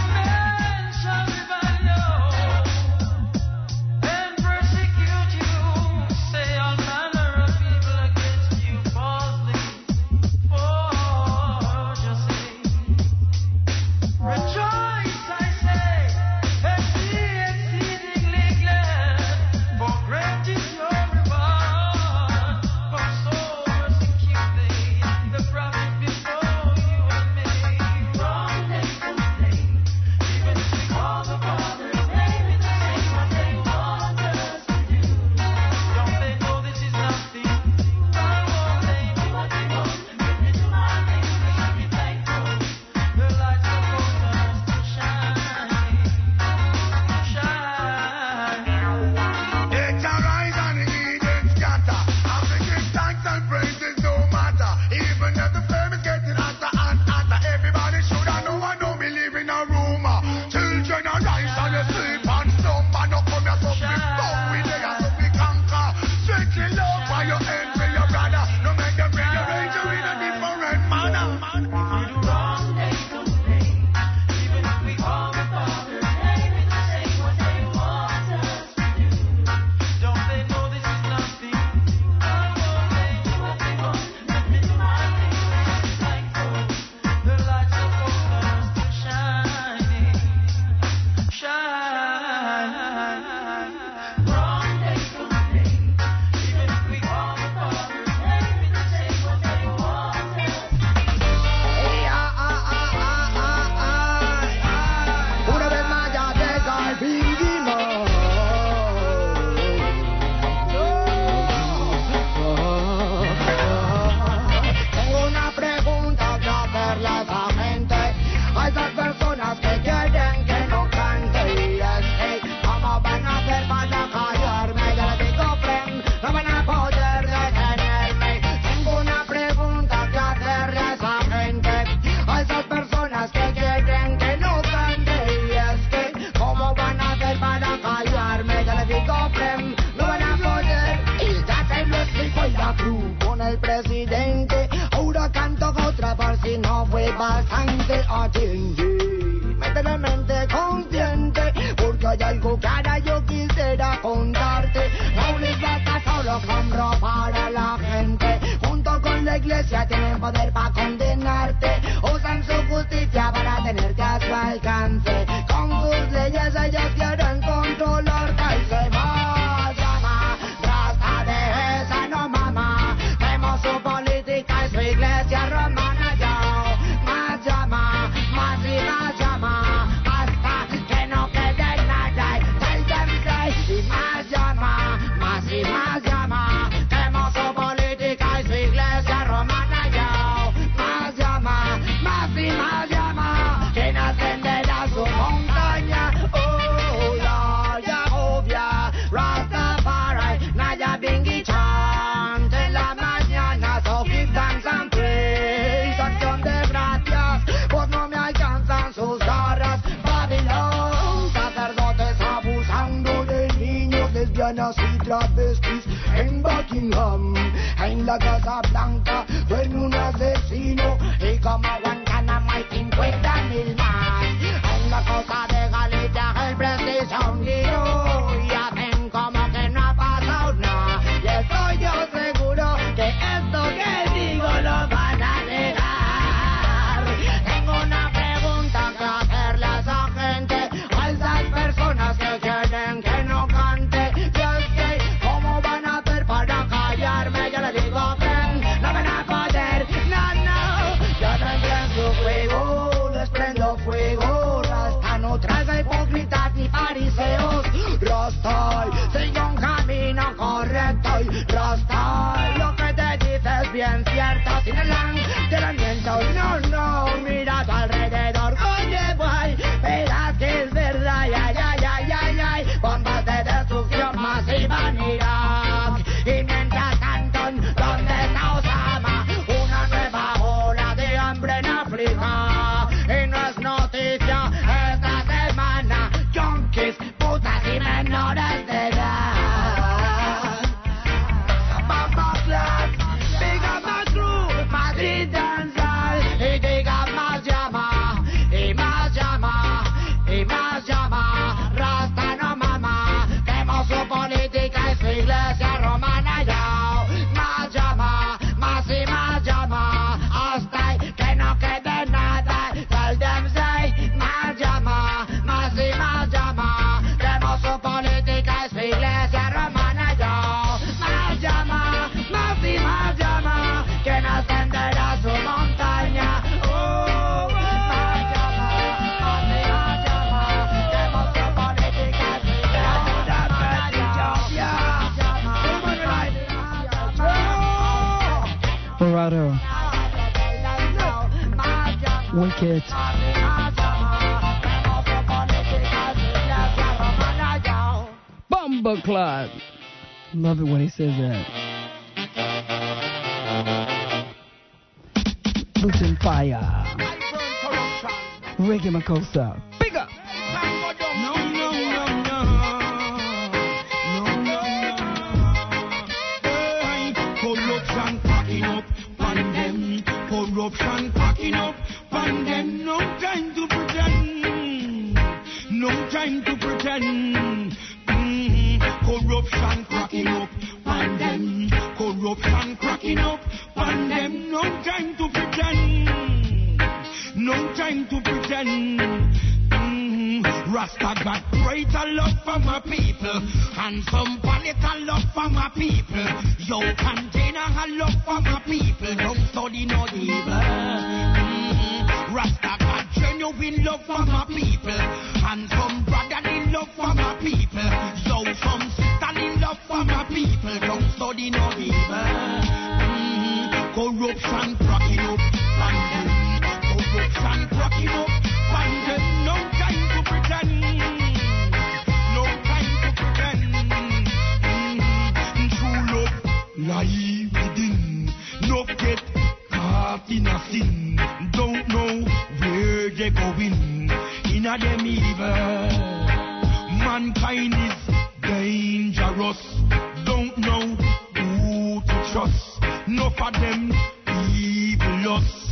Persecute you bastante atente, mente consciente, porque hay algo que ahora yo quisiera contarte. No les basta solo con robar a la gente, junto con la iglesia tienen poder para condenarte, usan su justicia para tenerte a su alcance, con sus leyes ellos quieren controlarte y se va, llama, rasta de esa no mama, vemos su política y su iglesia romana ya, más llama, más y más llama, hasta que no quede nada, tell them say, y más llama, más y más llama, vemos su política y su iglesia romana ya, más llama, más y más llama, quien ascenderá su montaña, oh, la Yahovia, Rastafari, Naya Bingi chant en la mañana, so give thanks and praise, acción de gracias, pues no me alcanzan sus garras, Babilón, sacerdotes abusando de niños, lesbianas y travestis, en Buckingham, en la Casa Blanca, duerme un asesino, y como Guantánamo hay 50,000 más, en la cosa de Galicia el prestigio hundido, y hacen como que no ha pasado nada, y estoy yo seguro que esto que digo lo van a negar. Tengo una pregunta que hacerle a esa gente, a esas personas que quieren que no cante, yo sé cómo van a hacer para callarme, yo les digo que no van a poder, no, yo tendré en su fuego, les prendo fuego, Rasta no traga hipócritas ni fariseos, Rasta sigue un camino correcto y Rasta lo que te dices bien cierto, sin el enteramiento, no, mira a tu alrededor, oye guay, verás que es verdad, ay, bombas de destrucción masiva en Irak, y mientras tanto, ¿dónde está Osama? Una nueva ola de hambre en África, y no es noticia esta semana, yonkis, putas y menores de edad. Mama Black, diga más crew, Madrid danzar, y diga más llama, y más llama, y más llama, Rasta no mama, vemos su política y su iglesia romana ya, más llama, más y más llama, hasta que no quede nada, tell them say, más llama, más y más llama, vemos su política y su iglesia romana ya, más llama, más y más llama, quien ascenderá su montaña, oh, más llama, más y más llama, vemos su política y su iglesia romana ya, más llama, Barado, Wicked, Bumba Clot. Love it when he says that. Losing Fire, Reggae Makosa. Big up. Corruption packing up, pandem. Corruption packing up, pandem. No time to pretend. No time to pretend. Corruption cracking up, pandem. Corruption cracking up, pandem. No time to pretend. No time to pretend. Rasta got greater love for my people, and some political love for my people. Yo, container a love for my people, don't study no evil. Rasta got genuine love for my people, and some brotherly love for my people. Yo, some sisterly love for my people, don't study no evil. Corruption cracking up, and corruption cracking up, and no time to pretend. No time to pretend. True love lie within. No get caught in a sin. Don't know where they going. In a them evil. Mankind is dangerous. Don't know who to trust. No for them evil us.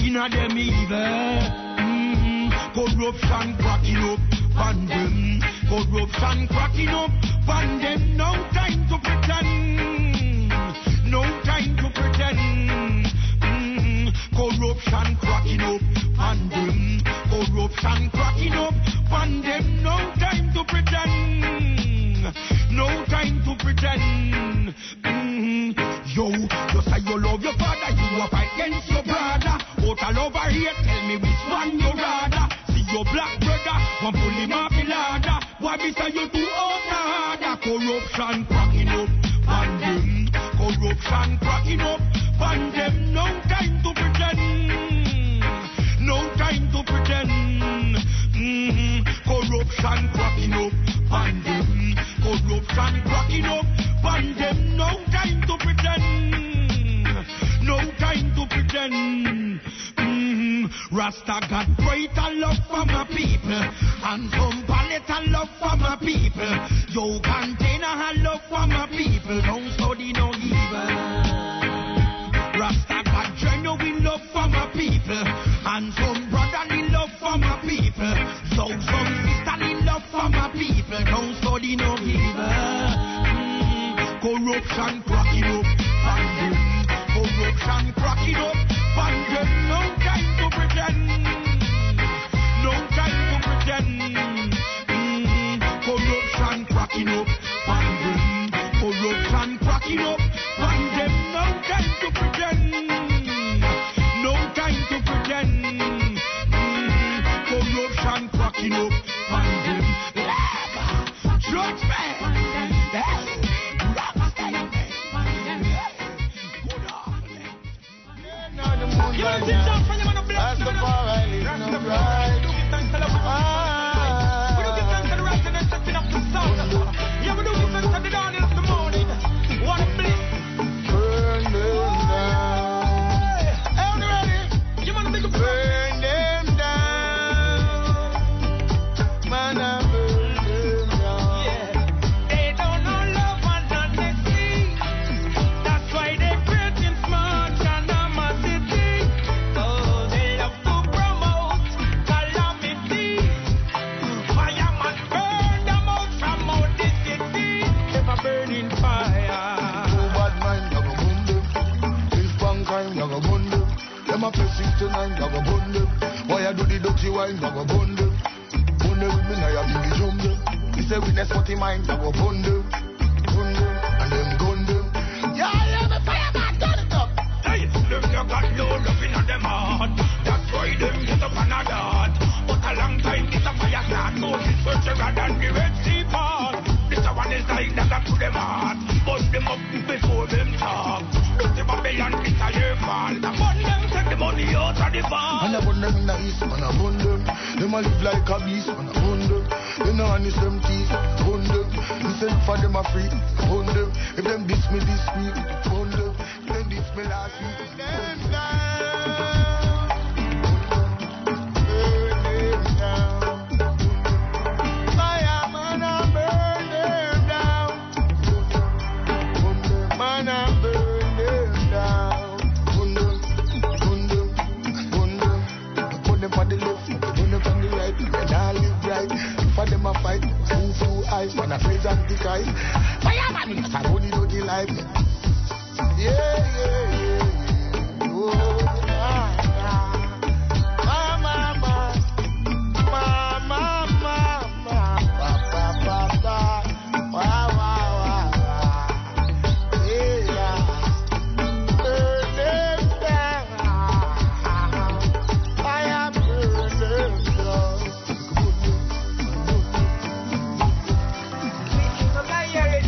inna them evil. Corruption cracking up on them. Corruption cracking up on them. No time to pretend. No time to pretend. Corruption cracking up on them. Corruption cracking up on them. No time to pretend. No time to pretend. Yo, you say you love your father, you up against your brother. Out all over here, tell me which one you rather. See your black brother, one pull him off the ladder. Why be say you do out harder? Corruption cracking up on them. Corruption cracking up on them. No time to pretend. No time to pretend. Corruption cracking up on them. Corruption cracking up on them. No time to pretend. No time to pretend. Rasta got greater love for my people, and some palette love for my people. Yo, container love for my people. Don't study no evil. Rasta got genuine love for my people, and some brotherly love for my people. Yo, some sisterly love for my people. Don't study no evil. Corruption cracking up on them. Corruption cracking up on them. No time to pretend. No time to pretend. Corruption cracking up on them. Corruption cracking up on them. No time to pretend. No time to pretend. Corruption cracking up on them. Judgment. Why I do the dirty wine, I go bundle. Bundle with me, now I big jumble. He say witness what he mind, I go bundle. Bundle, and them gundle. Yeah, the fireman, turn it up. Hey, them you got no loving on them heart. That's why them get up on a dart. But a long time, this a fire start. Moses searcher than the Red Sea part. This a one is like that to them heart. Bust them up before them talk. Dirty Babylon, it's a year fall. The fun them take the money out of the bar. And I burn them in the east, and I burn them. Them a live like a beast, and I burn them. They know honest them teeth, burn them. Listen for them a free, burn them. If them diss me this week, burn them. If them diss me last week, burn them. For them a fight, full eyes, man a praise and pick eyes. Fireman, that's a money dirty life. Yeah. Oh, mama, wow. Yeah. I am burning down.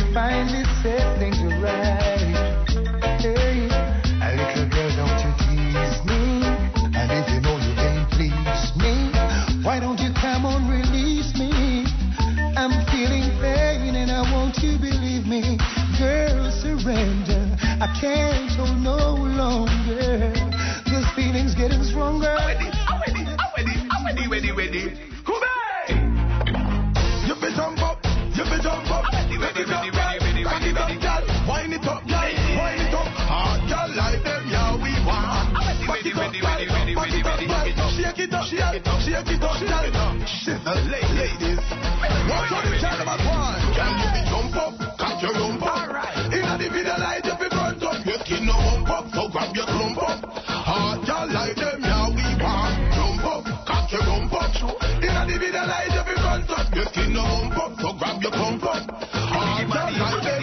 finally set things right. Hey, a little girl, don't you tease me. And if you know you ain't please me, why don't you come on, release me? I'm feeling pain and I want you believe me. Girl, surrender. I can't hold no longer. This feeling's getting stronger. I'm ready. You be jump up. Wind it up, hard girl like them, yeah, we want. Back it up, girl. Shake it up, girl. Ladies, watch how the child of a one. Girl, you be jump up, cock your rump up. Inna the video light, you be front up. Your skin no hump up, so grab your clump up. Hard girl like them, yeah, we want. Jump up, cock your rump up. Inna the video light, you be front up. Your skin no hump up, so grab your clump up. Hard girl like them,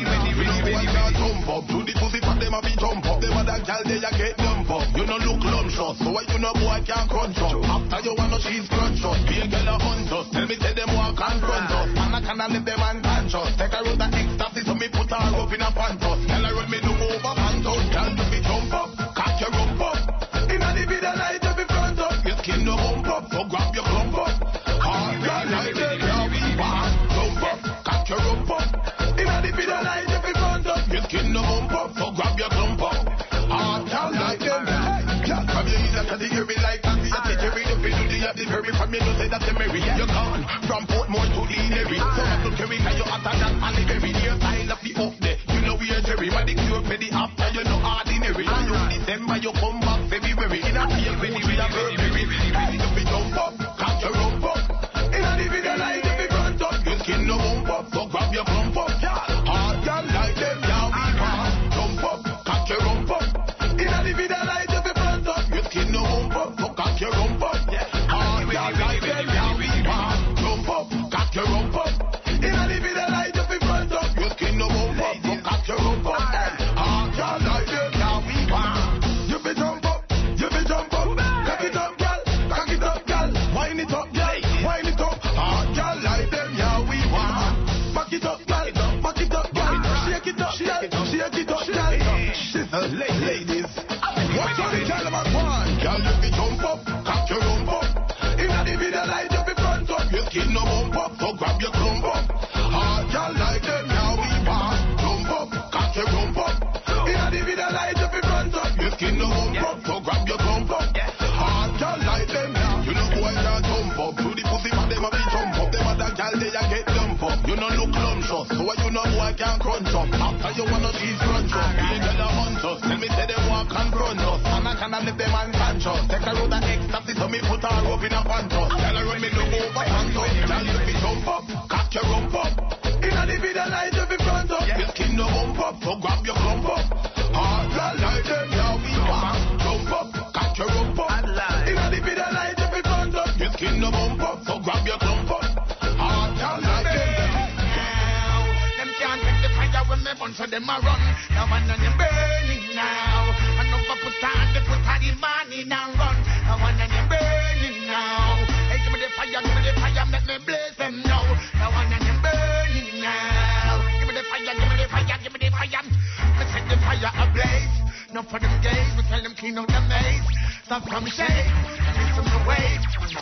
jump up. To the pussy for them a be jump up. Them other girl they a get dump up. You no look lumptious, so why you no boy can't crunch up. After you wanna she's crunch up. Be a girl a hunt us. Tell me say them walk and front us. And I cannot let them unconscious. Take her out the ecstasy so me put her up in a pantos. Tell her when me do over pantos. Girl you be jump up, cock your rump up. Inna the video light you be front up. Your skin no bump up, so grab your clump up. Hard girl like them, yeah we want. Jump up, cock your rump up. Inna the video light you be front up. Your skin no bump up, so grab your clump up. Hard girl like them, girl from your ear to the ear like taxi. You take your way to feel the have the very from you know say that the Mary. You're gone from Portmore to the Navy. So I don't carry cause you hotter than Halle Berry. Your style of the up there, you know we are Jerry. But the cure for the after you know ordinary. And you December you come back February. In a field when we are very you be jump up, cock your rump up. In a the video light you be front up. Your skin no bump up, so grab your plump up. Hard girl like them, yeah we want. Jump up, cock your rump up. In a the video light you be front up. Your skin no bump up, so cock your rump up. Hard girl like them, yeah we want. Jump up, cock your rump up. In a the video light you be front up. Your skin no bump up, so cock your rump up. Hard girl like them, yeah we want. You be jump up. Cock it up, girl. Wind it up, girl. Hard girl like them, yeah we want. Back it up, girl. Shake it up, girl. Ladies, watch how the girl of a one. Girl, you be jump up, cock your rump up. Inna the video light, you be front up. Your skin no bump up, so grab your clump up. Hard girl like them, yeah we want. Jump up, cock your rump up. Inna the video light, you be front up. Your skin no bump up, so grab your clump up. Hard girl like them, you know boy can't jump up. To the pussy for them a be jump up. Them other girl they a get dump up. You know look lumptious, so why you know boy can't crunch up. After you wanna cheese crunch up, you girl a hunt us. Tell me say them walk and front us, and I cannot let them unconscious. Take her out the ecstasy so me put her up in a pantos. Tell her when me look over pantos. Girl you be jump up, cock your rump up. Inna the video light you be front up. Your skin no bump up, so grab your clump up. Hard girl like them, yeah we want. Jump up, cock your rump up. Inna the video light you be front up. Your skin no bump up, so grab your clump up. Hard girl like them. Them can't take the fire when me burn, so them a run. Now one on them burning now. And over put on the money now run. Now one on them burning now. Hey, give me the fire, make me blaze them now. Now one on them burning now. Give me the fire. Me set the fire ablaze. Now for them gays, we tell them clean out the maze. Stop from shade, listen to wait.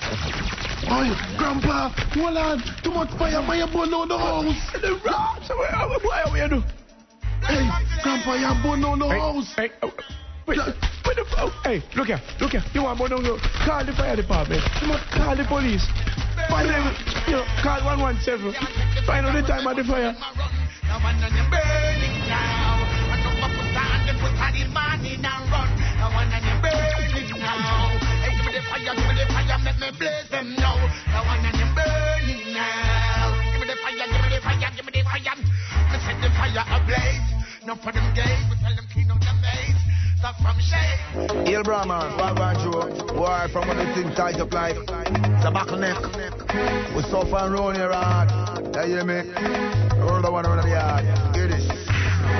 Oi, Grandpa, hold on. Too much fire burn on the house. The rats, what are we doing? Hey, Grandpa, you burn on the house. Hey, wait, hey, look here. You want to call the fire department. You must call the police. Find them, call 117. Find out the time of the fire. Now one on them burning now. And over put on the money now run. Now one on them burning now. Hey, give me the fire, make me blaze them now. Now one on them burning now. Give me the fire. Me set the fire ablaze. Now for them gays, we tell them clean out the maze. Stop from shade. Hail Brahman, Baba Joe, boy from one of the things tied up life. It's a bottleneck. We suffer and run here hard. You hear me? Roll the one around the yard. Hear this.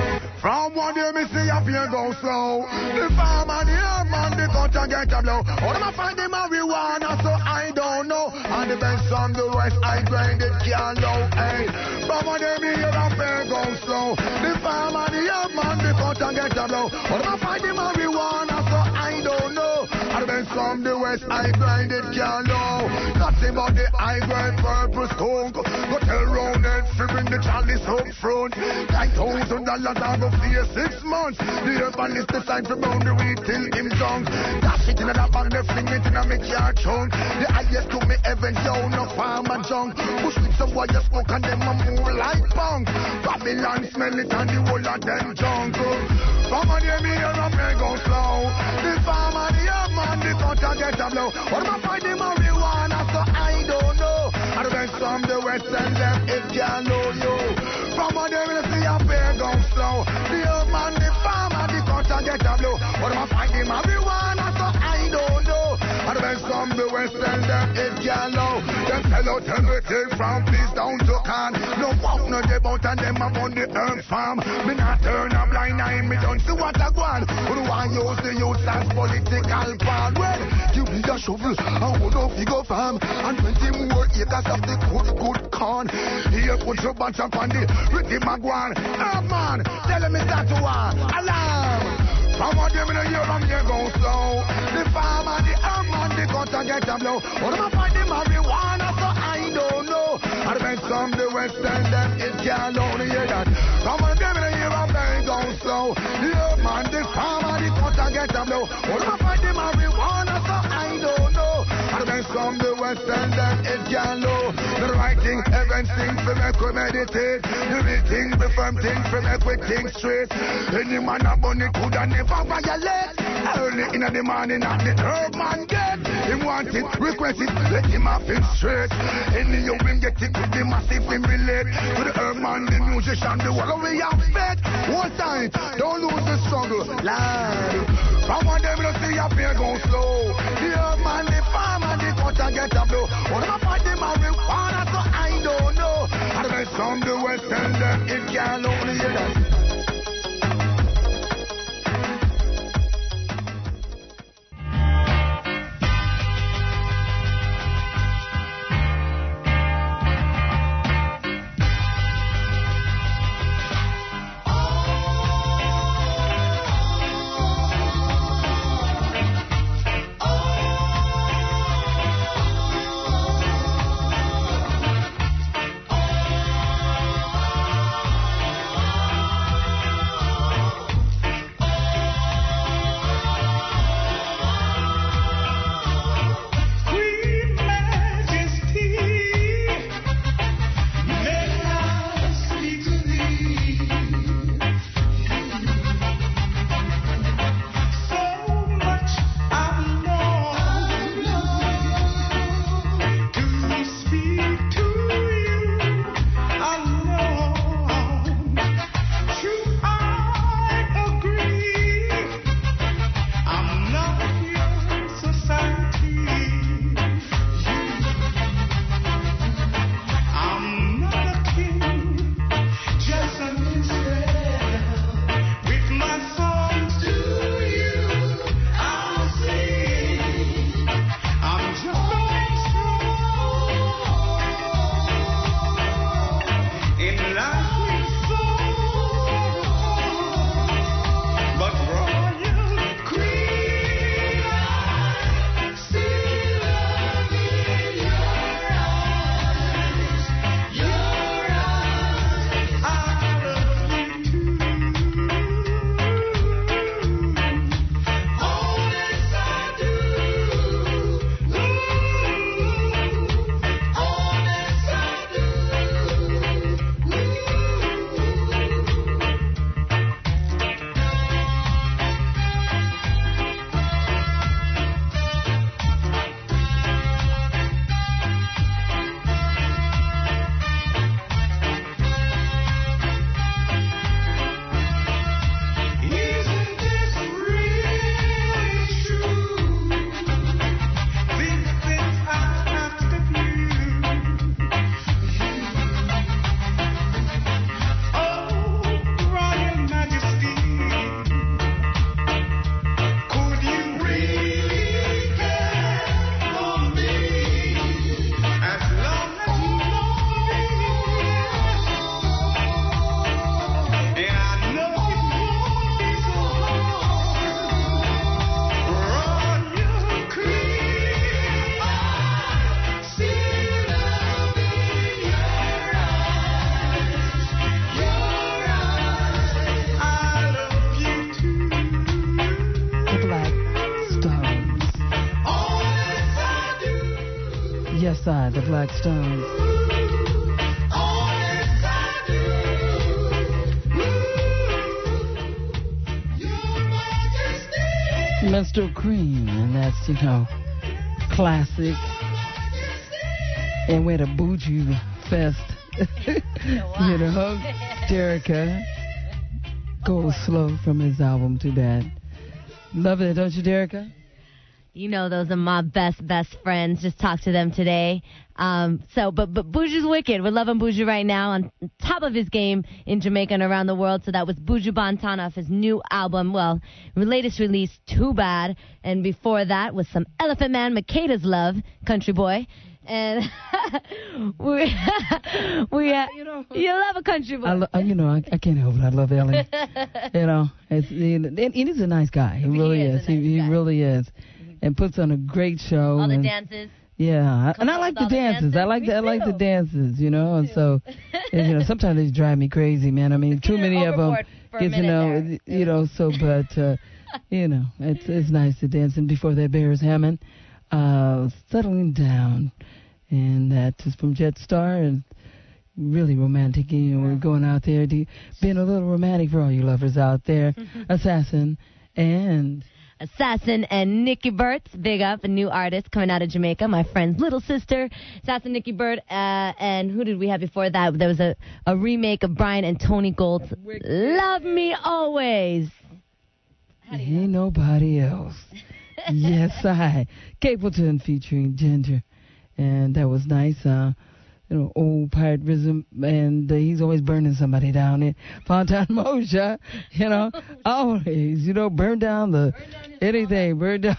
From one day me see a pain go slow. The farm and the herb man, the country get a blow. How them a find the marijuana, so I don't know. And the best from the west, I grind it can't low. Hey, from one day me hear a pain go slow. The farm and the herb man, the country get a blow. How them a find the marijuana, so I don't know. And the best from the west, I grind it can't low. Nothing but the high grade purple skunk. Go tell round and bring the chalice up front. $9,000 I go for 6 months. The herbalist decide to bound the weed till him drunk. Dash it in the bag, they fling it in a me car trunk. The highest to me heaven, yo, no farm and junk. Push with some wire smoke and them a move like punk. Babylon smell it and the whole of them junk. From a day me hear a play go slow. The farm and the herb man, the cutter get a blow. What am I find the marijuana, so I don't know. And then from the west and them it can't know you. From a day me see a play go slow. The herb man, the farm and the cutter get a blow. What am I find the marijuana, so I don't know. And then from the west and them it can't know. Them fellow tell me take from peace down to can. No walk no debout and them up on the herb farm. Me not turn a blind eye, me don't see what I want. Who do I use the youth as political pawn? Well, give me a shovel and hold off you go farm. And 20 more acres of the good corn. Here put your bunch up on the Ricky Magwan. Herb man, tell me that to one. Alarm! From what them in a year and they go slow. The farm and the herb man, the cutter get a blow. What am I find the marijuana, so I don't know. And when some the west and them it can't only hear that. From what them in a year and they go slow. The herb man, the farm and the cutter get a blow. What am I find the marijuana, so I don't know. And when some the west and them it can't low. The right thing, heaven things for make we meditate. The real thing, the firm thing for make we think straight. Any man a bunny could have never violate. Early in the morning at the herb man get. Him want it, request it, let him have it straight. Any you him get it with the massive him relate. To the herb man, the musician, the wall we have bet. One time, don't lose the struggle, lad. From one them to see a pair go slow. The herb man, the farm and the cutter get a blow. What am I find the marijuana, so I don't know. And then from the west and them it can't only hear that. Side, the Black Stones. Mr. Cream, and that's, classic. And we're at a Buju Fest. Derica goes slow from his album Too Bad. Love it, don't you, Derica? You know those are my best friends. Just talked to them today. But Buju's wicked. We're loving Buju right now, on top of his game in Jamaica and around the world. So that was Buju Banton off his new album, latest release, Too Bad. And before that was some Elephant Man, Makeda's Love, Country Boy. And you love a country boy. I can't help it. I love Ellie. And he's a nice guy. He really is. He really is. And puts on a great show. All the dances. Yeah, and I like the dances. I like the dances, And so, sometimes they drive me crazy, man. I mean, too many of them get to know, it's nice to dance. And before that, Bears Hammond, Settling Down, and that is from Jetstar, and really romantic. We're going out there, being a little romantic for all you lovers out there. Assassin and Nikki Burt, big up, a new artist coming out of Jamaica, my friend's little sister, Assassin Nikki Burt, and who did we have before that? There was a remake of Brian and Tony Gold's Love Me Always. Ain't nobody else. Yes, I. Capleton featuring Ginger, and that was nice. Old pirate rhythm, and he's always burning somebody down there. Fontaine Moshe, always, burn down anything, burn down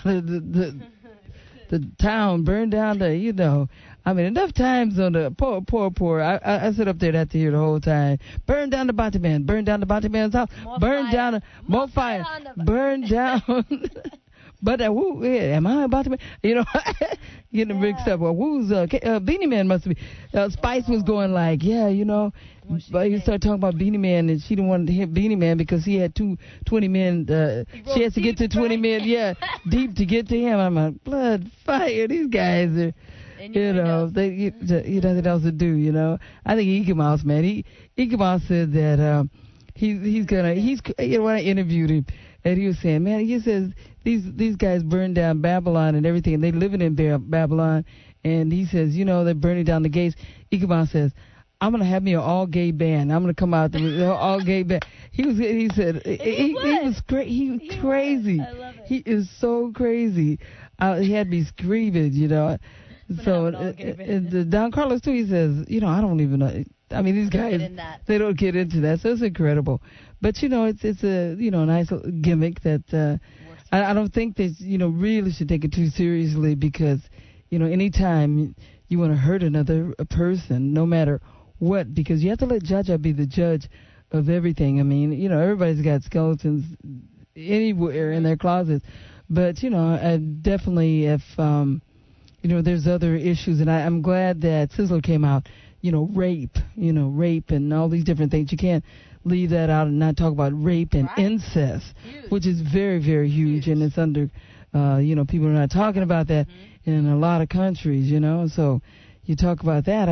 the town, burn down enough times on the poor. I sit up there to hear the whole time. Burn down the Bati Man, burn down the Bati Man's house, more fire, burn down. But am I about to be, getting mixed up? Well, Beanie Man must be. Spice was going like, but you start talking about Beanie Man, and she didn't want to hit Beanie Man because he had 20 men. She has to get to 20 men, deep to get to him. I'm like, blood, fire, these guys are. They nothing else to do. I think Ike Mouse, man. Ike Mouse said that when I interviewed him, and he was saying, man, he says these guys burned down Babylon and everything, and they living in Babylon, and he says, they're burning down the gates. Ike Mouse says, I'm gonna have me an all gay band. I'm gonna come out with an all gay band. He said he was great. He was crazy. I love it. He is so crazy. He had me screaming, So Don Carlos too. He says, I don't even know. I mean, these guys, they don't get into that, so it's incredible. But it's a nice gimmick that I don't think that really should take it too seriously, because anytime you want to hurt another person, no matter what, because you have to let Jaja be the judge of everything. I mean, everybody's got skeletons anywhere in their closets, but I definitely if there's other issues, and I'm glad that Sizzler came out. Rape and all these different things. You can't leave that out and not talk about rape and incest, which is very, very huge, and it's under, people are not talking about that in a lot of countries, So you talk about that.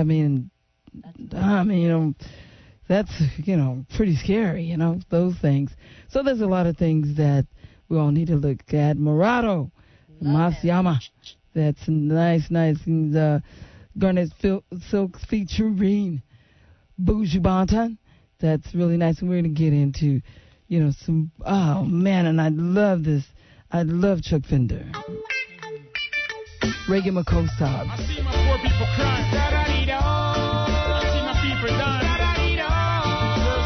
That's pretty scary, those things. So there's a lot of things that we all need to look at. Morado, Masiama, that's nice. And, Garnet Silks featuring Buju Banton. That's really nice. And we're going to get into, some, and I love this. I love Chuck Fender. Reggae Makosa. I see my poor people crying. I see my people dying. Words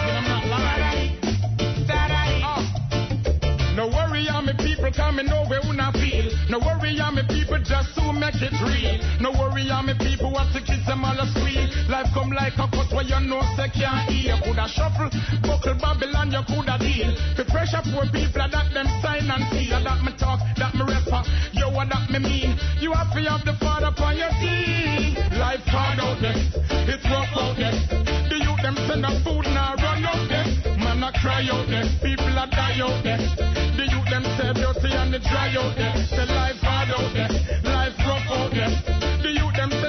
of wisdom, I'm not lying. No worry, I'm a people coming nowhere when I feel. No worry, I'm a people just to make it real. No worry, I'm a people what the kids them all a squeal. Life come like a cut where you know say can't hear. Coulda shuffle, buckle Babylon, you coulda deal. The pressure poor people that them sign and seal. That me talk, that me rapper, yo what that me mean. You have to have the father upon your team. Life hard out there, it's rough out there. The youth them send up food now run out there. Man a cry out there, people a die out there. The youth them say dirty and they dry out there. Say life hard out there, life rough out there. The youth them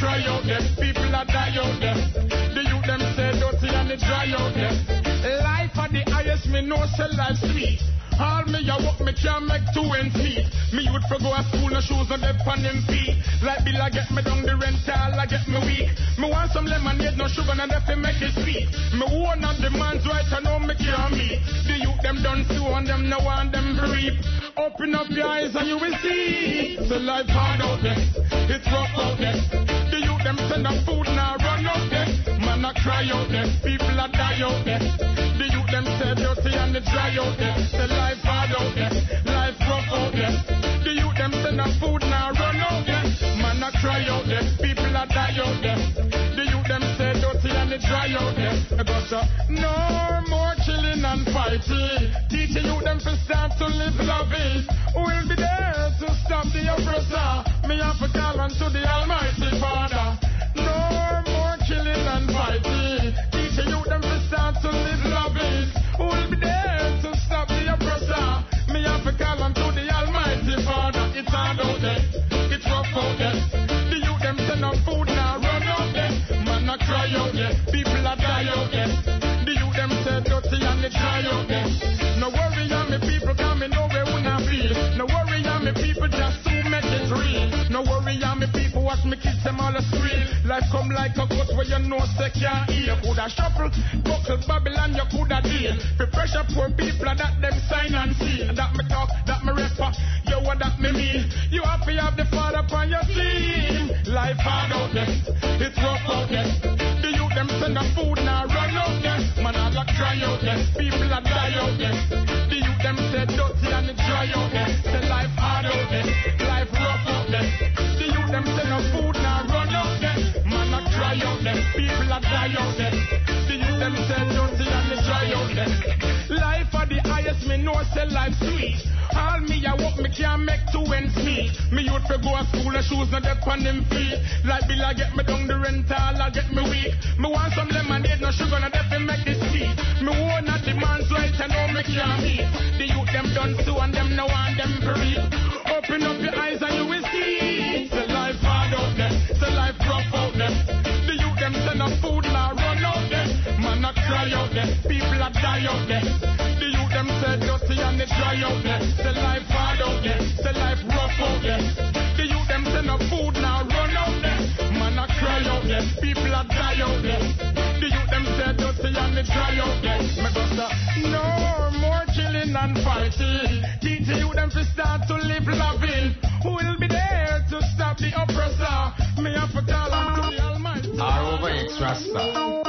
cry out there. People are die out there. The youth them say dirty and they dry out there. Life at the highest, me no say life sweet. All me a work, me can't make 2 ends meet. Me youth for go to school, no shoes, no dead on them feet. Like Bill, I get me down the rental, I get me weak. Me want some lemonade, no sugar, no death, make it sweet. Me want not the man's right, I know me can't meet. The youth them done so and them no want them to reap. Open up your eyes and you will see. So life hard out there, it's rough out there. The youth them send up food, now run out there. Man I cry out there, people are die out there. The youth them say dirty and they dry out there. So life hard out there, life rough out there. The youth them send up food, now run out there. Man I cry out there, people are die out there. The youth them say dirty and they dry out there. I got no more killing and fighting. Teaching you them to start to live loving. We'll be there to stop the oppressor. Me have to call unto the Almighty Father. No more killing and fighting. Teaching you them to start to live loving. We'll be there to stop the oppressor. Me have to call unto the Almighty Father. It's hard out there, it's rough out there. The youth them send up food now run out there. Man I cry out there, people are die out there. The youth them say dirty and they dry out there. No worry on me people coming over when I feel. No worry on me people just to make it real. No worry on me people watch me kids them all a scream. Life come like a cut where you know say can't hear. Coulda shuffle, buckle Babylon you coulda deal. The pressure poor people that them sign and seal. That me talk, that me rapper, yo what that me mean. You have to have the father upon your team. Life hard out there, it's rough out there. The youth them send the food now run out there. Man I like dry out there, people are die out there. The youth them say dirty and it's dry out there. Say life hard out there, life rough out there. The youth them send the food now run out there. Man I cry out there, people are die out there. The youth them say dirty and it's dry out there. Life at the highest, me know say life sweet. All me a work, me can't make 2 ends meet. Me youth for go to school, the shoes not dead on them feet. Like Bill, I get me down the rental, I get me weak. Me want some lemonade, no sugar, no death, make this sweet. Me want not the man's right, I know me can't meet. The youth them done so and them no want them to reap. Open up your eyes and you will see. It's a life hard out there, it's a life rough out there. The youth them send up food, now run out there. Man I cry out there, people are die out there. The youth them say dirty and they dry out there. The life hard out there, the life rough out there. The youth them send up food, now run out there. Man I cry out there, people are die out there. The youth them say dirty and they dry out there. Me go say no more killing and fighting. Teach the youth them to start to live loving. Who will be there to stop the oppressor? Me have to call unto the Almighty. Over X-Rasta.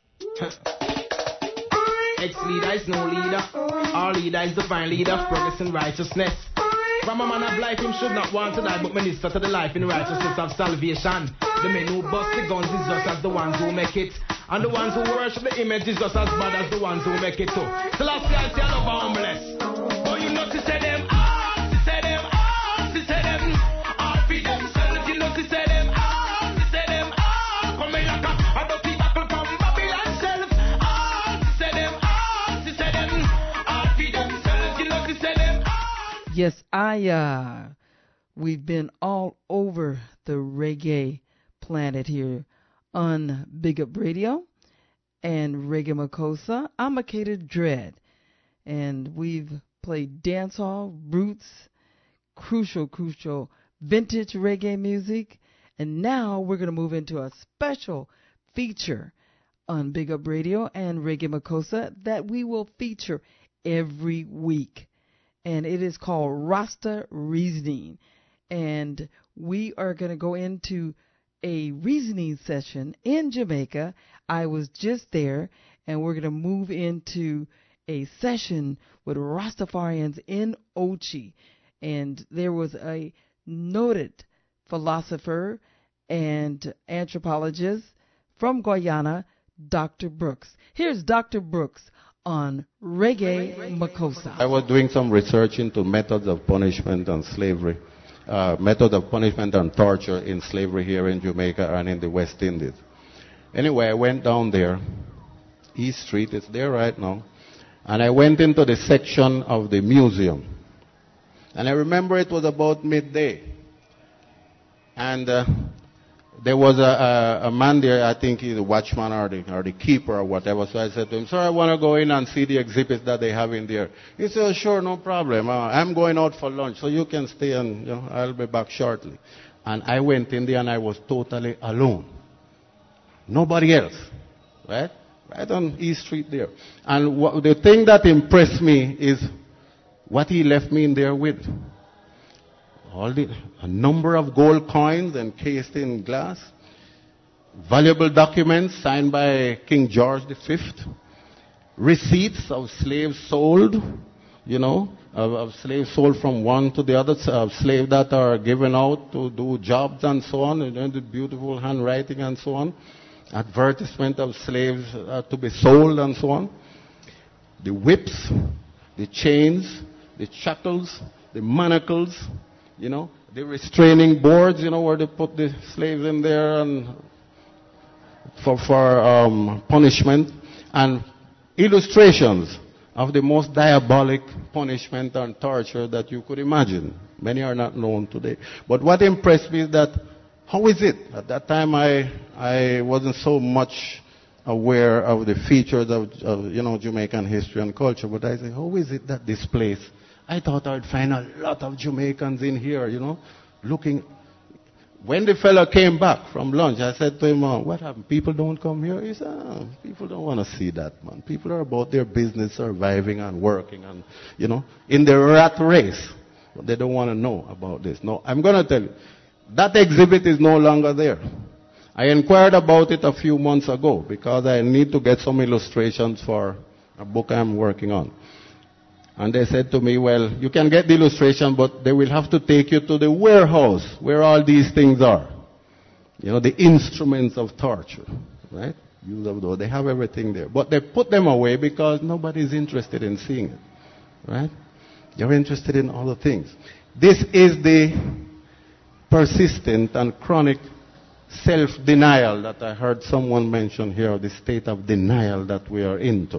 Ex-leader is no leader. Our leader is divine leader of progress and righteousness. From a man of life, him should not want to die, but minister to the life in righteousness of salvation. The men who bust the guns is just as the ones who make it. And the ones who worship the image is just as bad as the ones who make it too. So last year I say I love homeless. Oh, you know to say them out, to say them out, to say them out for themselves. You know to say them out, to say them out. Come here like a dirty buckle from Babylon self. Out, to say them out, to say them out for themselves. You know to say them out. Yes, we've been all over the reggae planet here on Big Up Radio and Reggae Makossa. I'm Makeda Dread, and we've played dancehall, roots, crucial vintage reggae music, and now we're going to move into a special feature on Big Up Radio and Reggae Makossa that we will feature every week, and it is called Rasta Reasoning, and we are going to go into a reasoning session in Jamaica. I was just there, and we're going to move into a session with Rastafarians in Ochi. And there was a noted philosopher and anthropologist from Guyana, Dr. Brooks. Here's Dr. Brooks on Reggae Makossa. I was doing some research into methods of punishment and slavery. Method of punishment and torture in slavery here in Jamaica and in the West Indies. Anyway, I went down there, East Street, it's there right now, and I went into the section of the museum. And I remember it was about midday. And there was a man there, I think he's the watchman or the keeper or whatever. So I said to him, sir, I want to go in and see the exhibits that they have in there. He said, sure, no problem. I'm going out for lunch, so you can stay and I'll be back shortly. And I went in there and I was totally alone. Nobody else, right? Right on East Street there. And the thing that impressed me is what he left me in there with. A number of gold coins encased in glass, valuable documents signed by King George V, receipts of slaves sold, of slaves sold from one to the other, of slaves that are given out to do jobs and so on, the beautiful handwriting and so on, advertisement of slaves to be sold and so on, the whips, the chains, the shackles, the manacles, the restraining boards, where they put the slaves in there and for punishment, and illustrations of the most diabolic punishment and torture that you could imagine. Many are not known today. But what impressed me is that, how is it? At that time I wasn't so much aware of the features of Jamaican history and culture, but I said, how is it that this place, I thought I'd find a lot of Jamaicans in here, looking. When the fellow came back from lunch, I said to him, what happened? People don't come here? He said, people don't want to see that, man. People are about their business, surviving and working and, in the rat race. But they don't want to know about this. No, I'm going to tell you, that exhibit is no longer there. I inquired about it a few months ago because I need to get some illustrations for a book I'm working on. And they said to me, well, you can get the illustration, but they will have to take you to the warehouse where all these things are. The instruments of torture, right? They have everything there. But they put them away because nobody's interested in seeing it, right? You're interested in other things. This is the persistent and chronic self-denial that I heard someone mention here, the state of denial that we are into.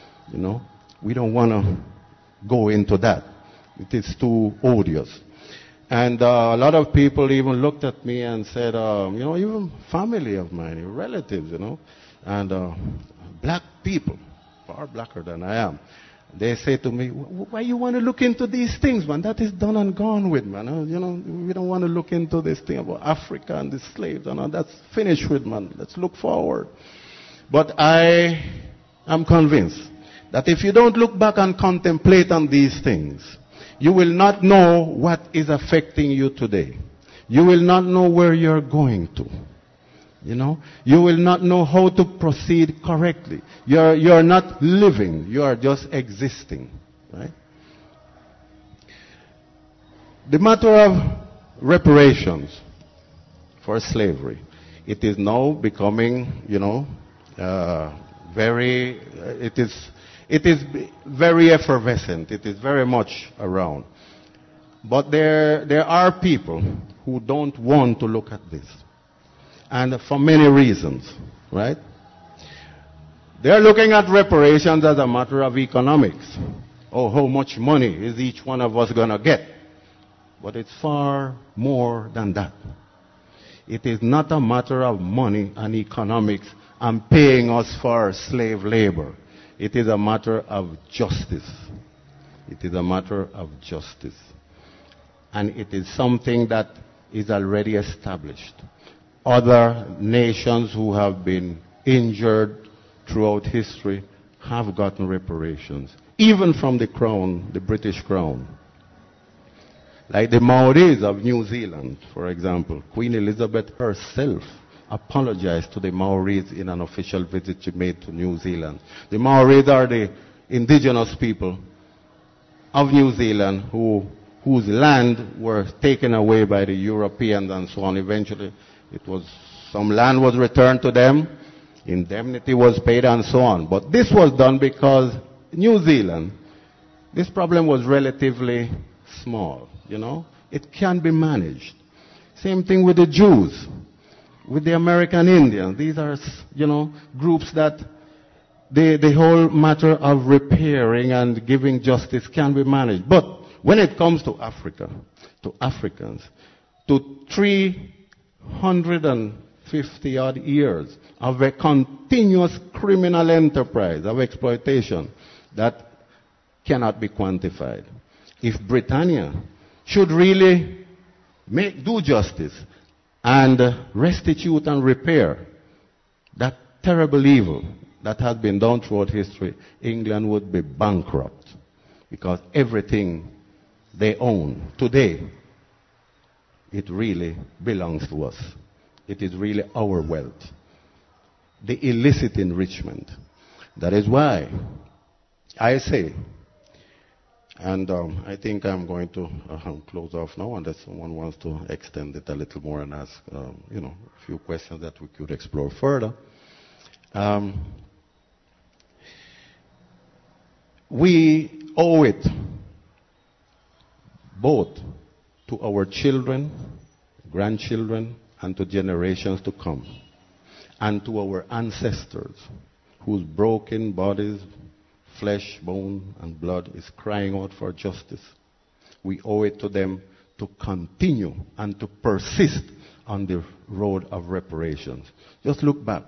We don't want to go into that. It is too odious. And a lot of people even looked at me and said, even family of mine, relatives, and black people, far blacker than I am, they say to me, why you want to look into these things, man? That is done and gone with, man. We don't want to look into this thing about Africa and the slaves. That's finished with, man. Let's look forward. But I am convinced that if you don't look back and contemplate on these things, you will not know what is affecting you today. You will not know where you're going to. You will not know how to proceed correctly. You're not living. You are just existing. Right? The matter of reparations for slavery, it is now becoming, it is very effervescent. It is very much around. But there are people who don't want to look at this. And for many reasons, right? They're looking at reparations as a matter of economics. Oh, how much money is each one of us going to get? But it's far more than that. It is not a matter of money and economics and paying us for slave labor. It is a matter of justice. It is a matter of justice. And it is something that is already established. Other nations who have been injured throughout history have gotten reparations, even from the crown, the British crown. Like the Maoris of New Zealand, for example. Queen Elizabeth herself apologized to the Maoris in an official visit she made to New Zealand. The Maoris are the indigenous people of New Zealand whose land were taken away by the Europeans and so on. Eventually, some land was returned to them, indemnity was paid and so on. But this was done because New Zealand, this problem was relatively small, It can be managed. Same thing with the Jews, with the American Indians. These are, groups that the whole matter of repairing and giving justice can be managed. But when it comes to Africa, to Africans, to 3 150 odd years of a continuous criminal enterprise of exploitation that cannot be quantified. If Britannia should really do justice and restitute and repair that terrible evil that has been done throughout history, England would be bankrupt, because everything they own today, it really belongs to us. It is really our wealth. The illicit enrichment. That is why I say, and I think I'm going to close off now, unless someone wants to extend it a little more and ask, a few questions that we could explore further. We owe it both to our children, grandchildren, and to generations to come, and to our ancestors whose broken bodies, flesh, bone, and blood is crying out for justice. We owe it to them to continue and to persist on the road of reparations. Just look back.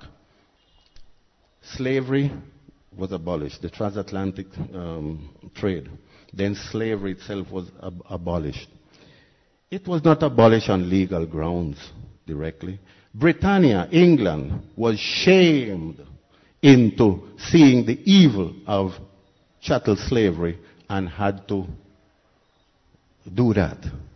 Slavery was abolished, the transatlantic trade. Then slavery itself was abolished. It was not abolished on legal grounds directly. Britannia, England, was shamed into seeing the evil of chattel slavery and had to do that,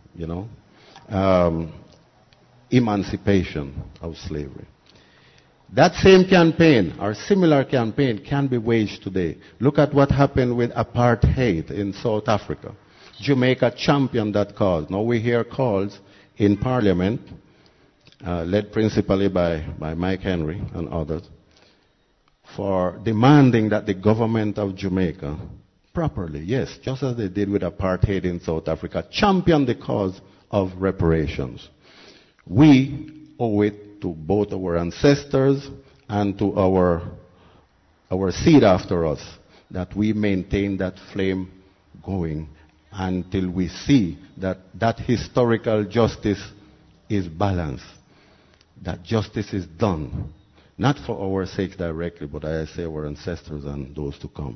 emancipation of slavery. That same campaign or similar campaign can be waged today. Look at what happened with apartheid in South Africa. Jamaica championed that cause. Now we hear calls in Parliament, led principally by Mike Henry and others, for demanding that the government of Jamaica properly, yes, just as they did with apartheid in South Africa, champion the cause of reparations. We owe it to both our ancestors and to our seed after us that we maintain that flame going until we see that historical justice is balanced, that justice is done, not for our sakes directly, but I say our ancestors and those to come.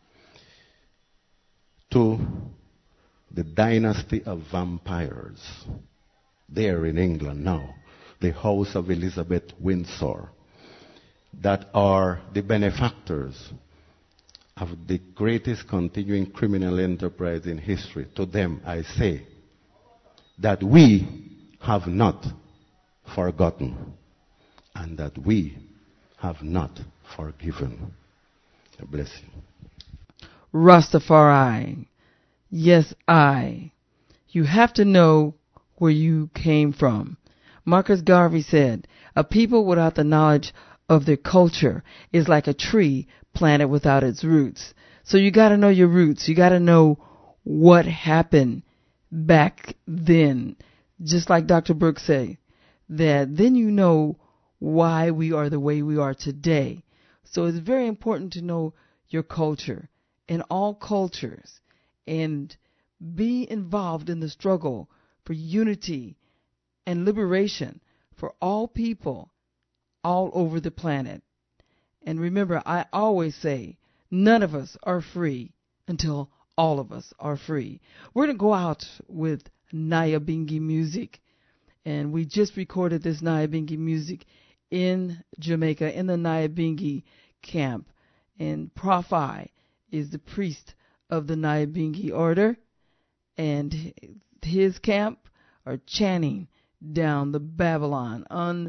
To the dynasty of vampires there in England now, the House of Elizabeth Windsor, that are the benefactors of the greatest continuing criminal enterprise in history. To them I say that we have not forgotten and that we have not forgiven. God bless you. Rastafari. Yes, I. You have to know where you came from. Marcus Garvey said, a people without the knowledge of their culture is like a tree planted without its roots. So you got to know your roots. You got to know what happened back then. Just like Dr. Brooks said, that then you know why we are the way we are today. So it's very important to know your culture and all cultures and be involved in the struggle for unity and liberation for all people all over the planet. And remember, I always say, none of us are free until all of us are free. We're going to go out with Nyabinghi music. And we just recorded this Nyabinghi music in Jamaica, in the Nyabinghi camp. And Profi is the priest of the Nyabinghi order. And his camp are chanting down the Babylon,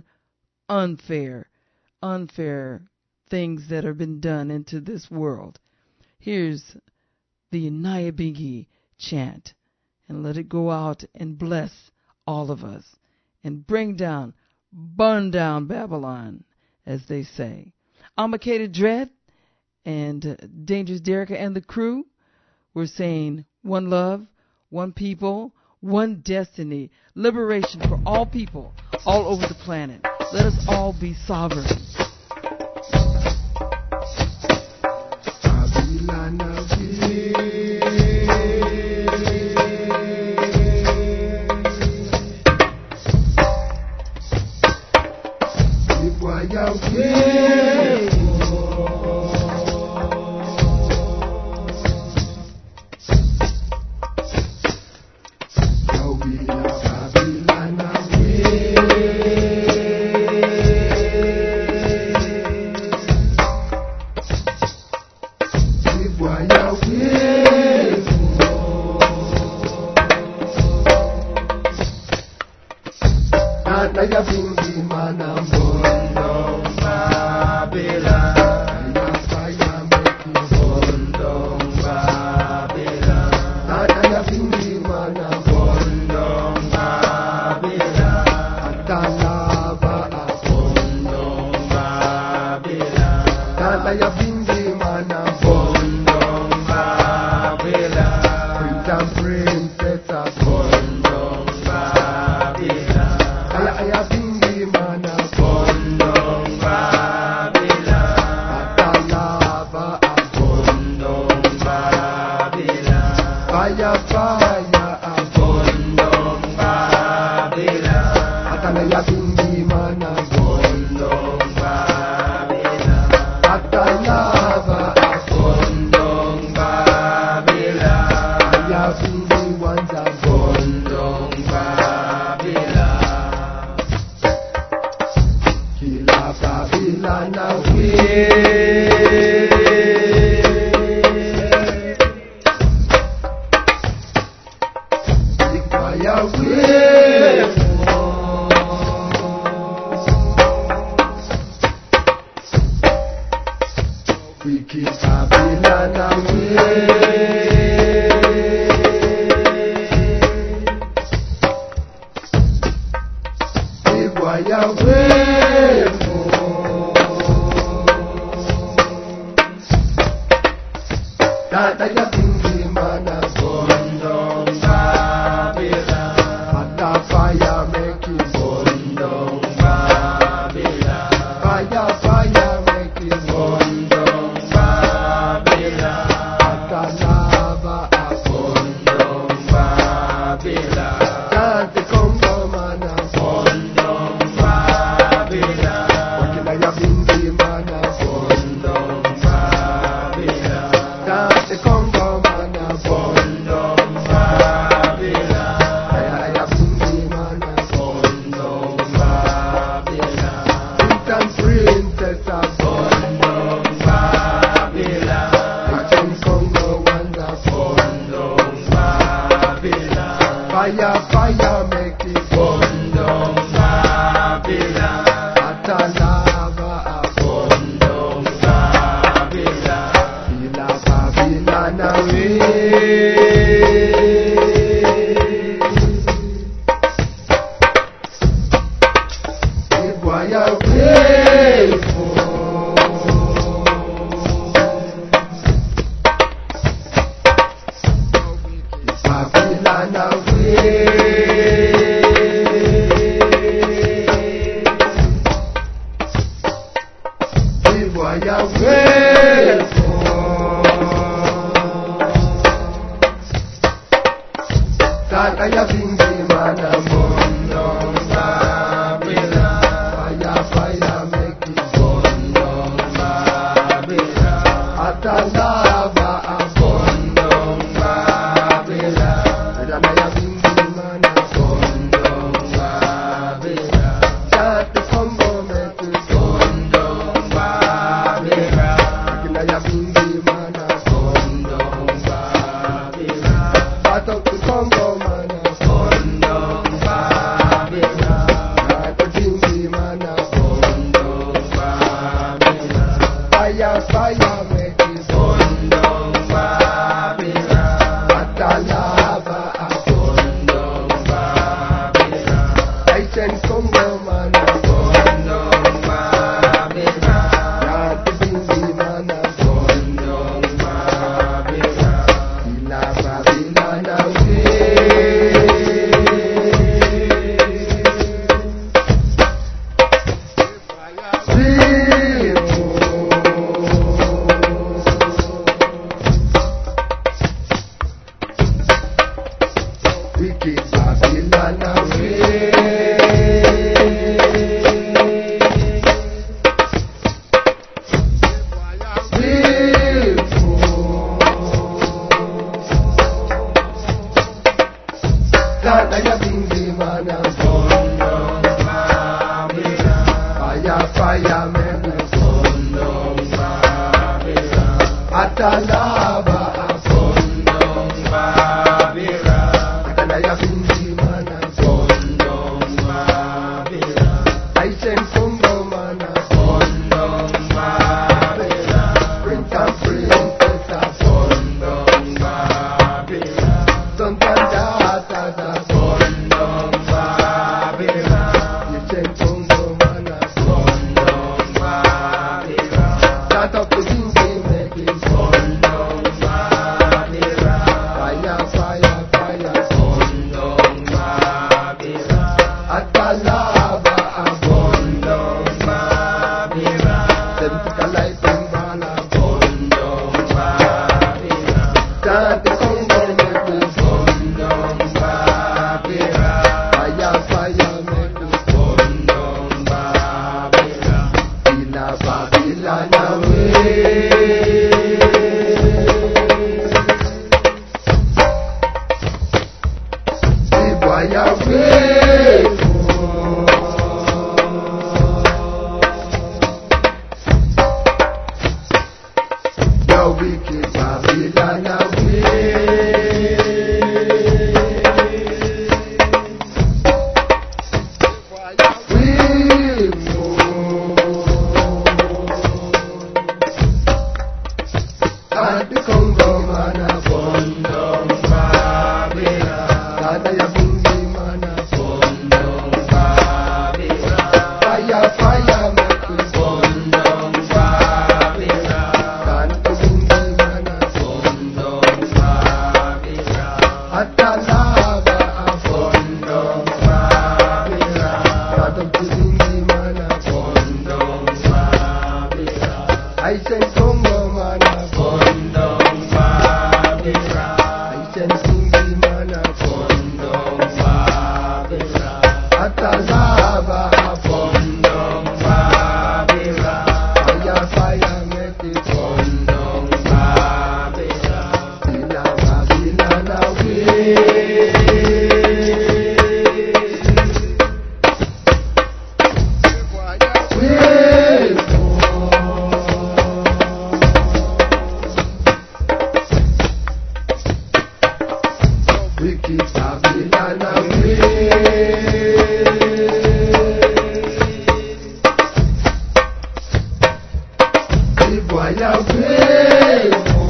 unfair things that have been done into this world. Here's the Nyabinghi chant, and let it go out and bless all of us and burn down Babylon, as they say. I'm Makeda Dread and Dangerous Derica and the crew. We're saying one love, one people, one destiny, liberation for all people all over the planet. Let us all be sovereign. We keep Babylon away. The boy away more. That I think the man has gone down Babylon. But the fire make it burn down Babylon. Fire, fire make it burn down Babylon. But the lava has burn down Babylon. That the Congo man has burn down Babylon. What can I have been the man has burn down Babylon. That the Congo man has burn down Babylon. I have been the man has burn down Babylon. Prince and princess have burn down Babylon. Watching Congo man has burn down Babylon. Fire, fire make it burn down Babylon. At a lava have burn down Babylon. Feel a Babylon away. The boy away for Babylon away. The boy away for that I have been the man among down Babylon. Fire, fire make it burn down Babylon. At the lava I burn down Babylon. And I have been the man burn down Babylon. That the combo make it burn down Babylon. And I have been the man burn down Babylon. That of the combo man burn down Babylon. That the Jingy man burn down Babylon. Fire, fire make it burn down Babylon. At the lava I burn down Babylon. I send Congo man burn down Babylon. That the Jingy man burn down Babylon. Ila Babylon away. We keep Babylon away. That I have been the man and burn down Babylon. Fire, fire, make me burn down Babylon. At the lava I burn down Babylon. And I have been the man and burn down Babylon. I send Congo man and burn down Babylon. Prince and princess I burn down Babylon. Sons and daughters I burn down Babylon. You send Congo man and burn down Babylon. That of the Jingy make it burn down Babylon. Fire, fire, fire, burn down Babylon. At the lava I burn down Babylon. Send the light in Bala burn down Babylon. That the Congo make it burn down Babylon. Fire, fire make it burn down Babylon. Ila Babylon away. The boy away for the wicked Babylon away. We the Congo man a burn down Babylon. God I bring the man a burn down Babylon. Fire, fire, make we burn down Babylon. God I bring the man a burn down Babylon. At the lava a burn down Babylon. God I bring the man a burn down Babylon. I say Congo man a burn down Babylon. I say Singi man a burn down Babylon. At the lava a burn down Babylon. Fire, fire, make it burn down Babylon. Till a Babylon away. We keep Babylon away. The boy away.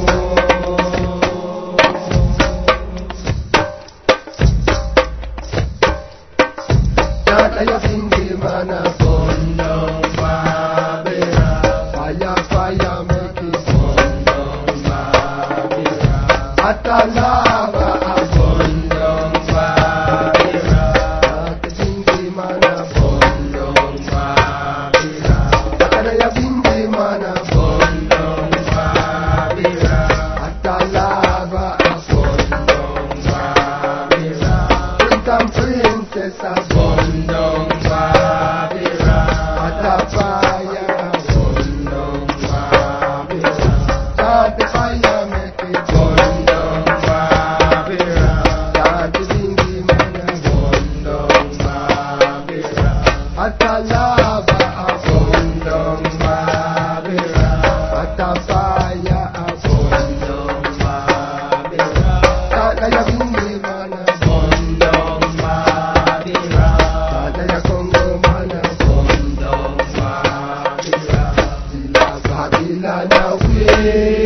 That I have seen the man a burn down Babylon. Fire, fire, make it burn down Babylon. At the lava a burn down Babylon. That I seen the man a burn down Babylon. That I have seen the man a burn down Babylon. At the lava a burn down Babylon. Prince and princess a burn down Babylon. At the fire a burn down Babylon. That the fire make it burn down Babylon. That the dingy man a burn down Babylon. At the lava a burn down Babylon. At the fire a burn down Babylon. That the dingy man a burn down Babylon. That the Congo man a burn down Babylon. Till a Babylon away.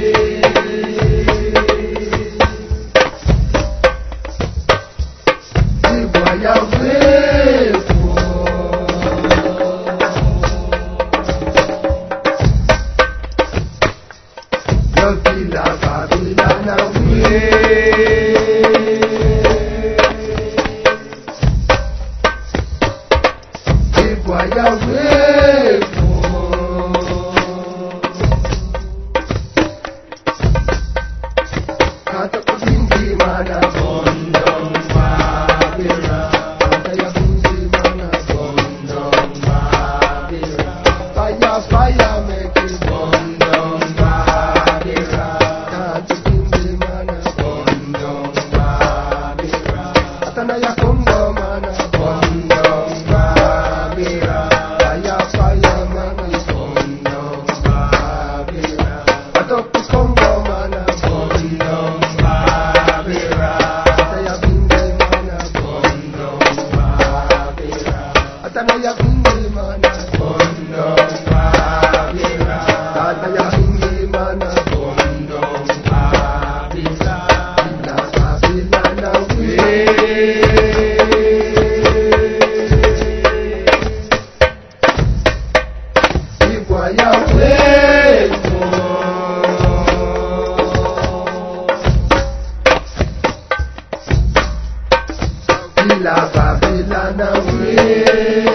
The boy away. No till a Babylon away. The boy away. Can't up the man a burn down Babylon. Can't I bring the man a burn down Babylon. Fire, fire, make it burn down Babylon. Can't you bring the man a burn down Babylon. Atanaya Congo man a burn down Babylon. Fire, fire, man a burn down Babylon. Atop the Congo man a burn down Babylon. Ataya bring the man a burn down Babylon. Atanaya bring the man a burn down Babylon. Ataya bring the man a burn down Babylon. La Babylon away. The boy away. La Babylon away.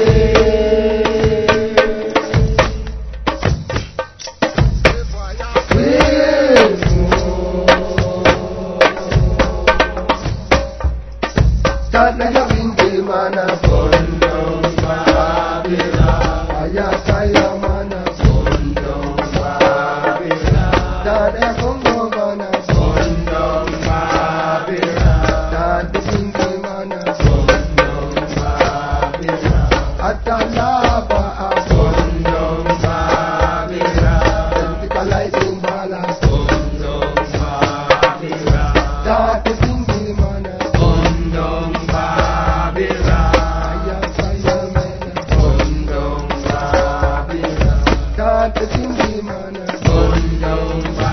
God I have been the man a burn down Babylon. Fire, fire, man a burn down Babylon. God I Congo man a burn down Babylon. God the dingy man a burn down Babylon. At the lava a burn down Babylon. Celtic lightning ball a burn down Babylon. God the dingy man a burn down Babylon. Fire, fire, man a burn down Babylon. God the dingy man a burn down Babylon.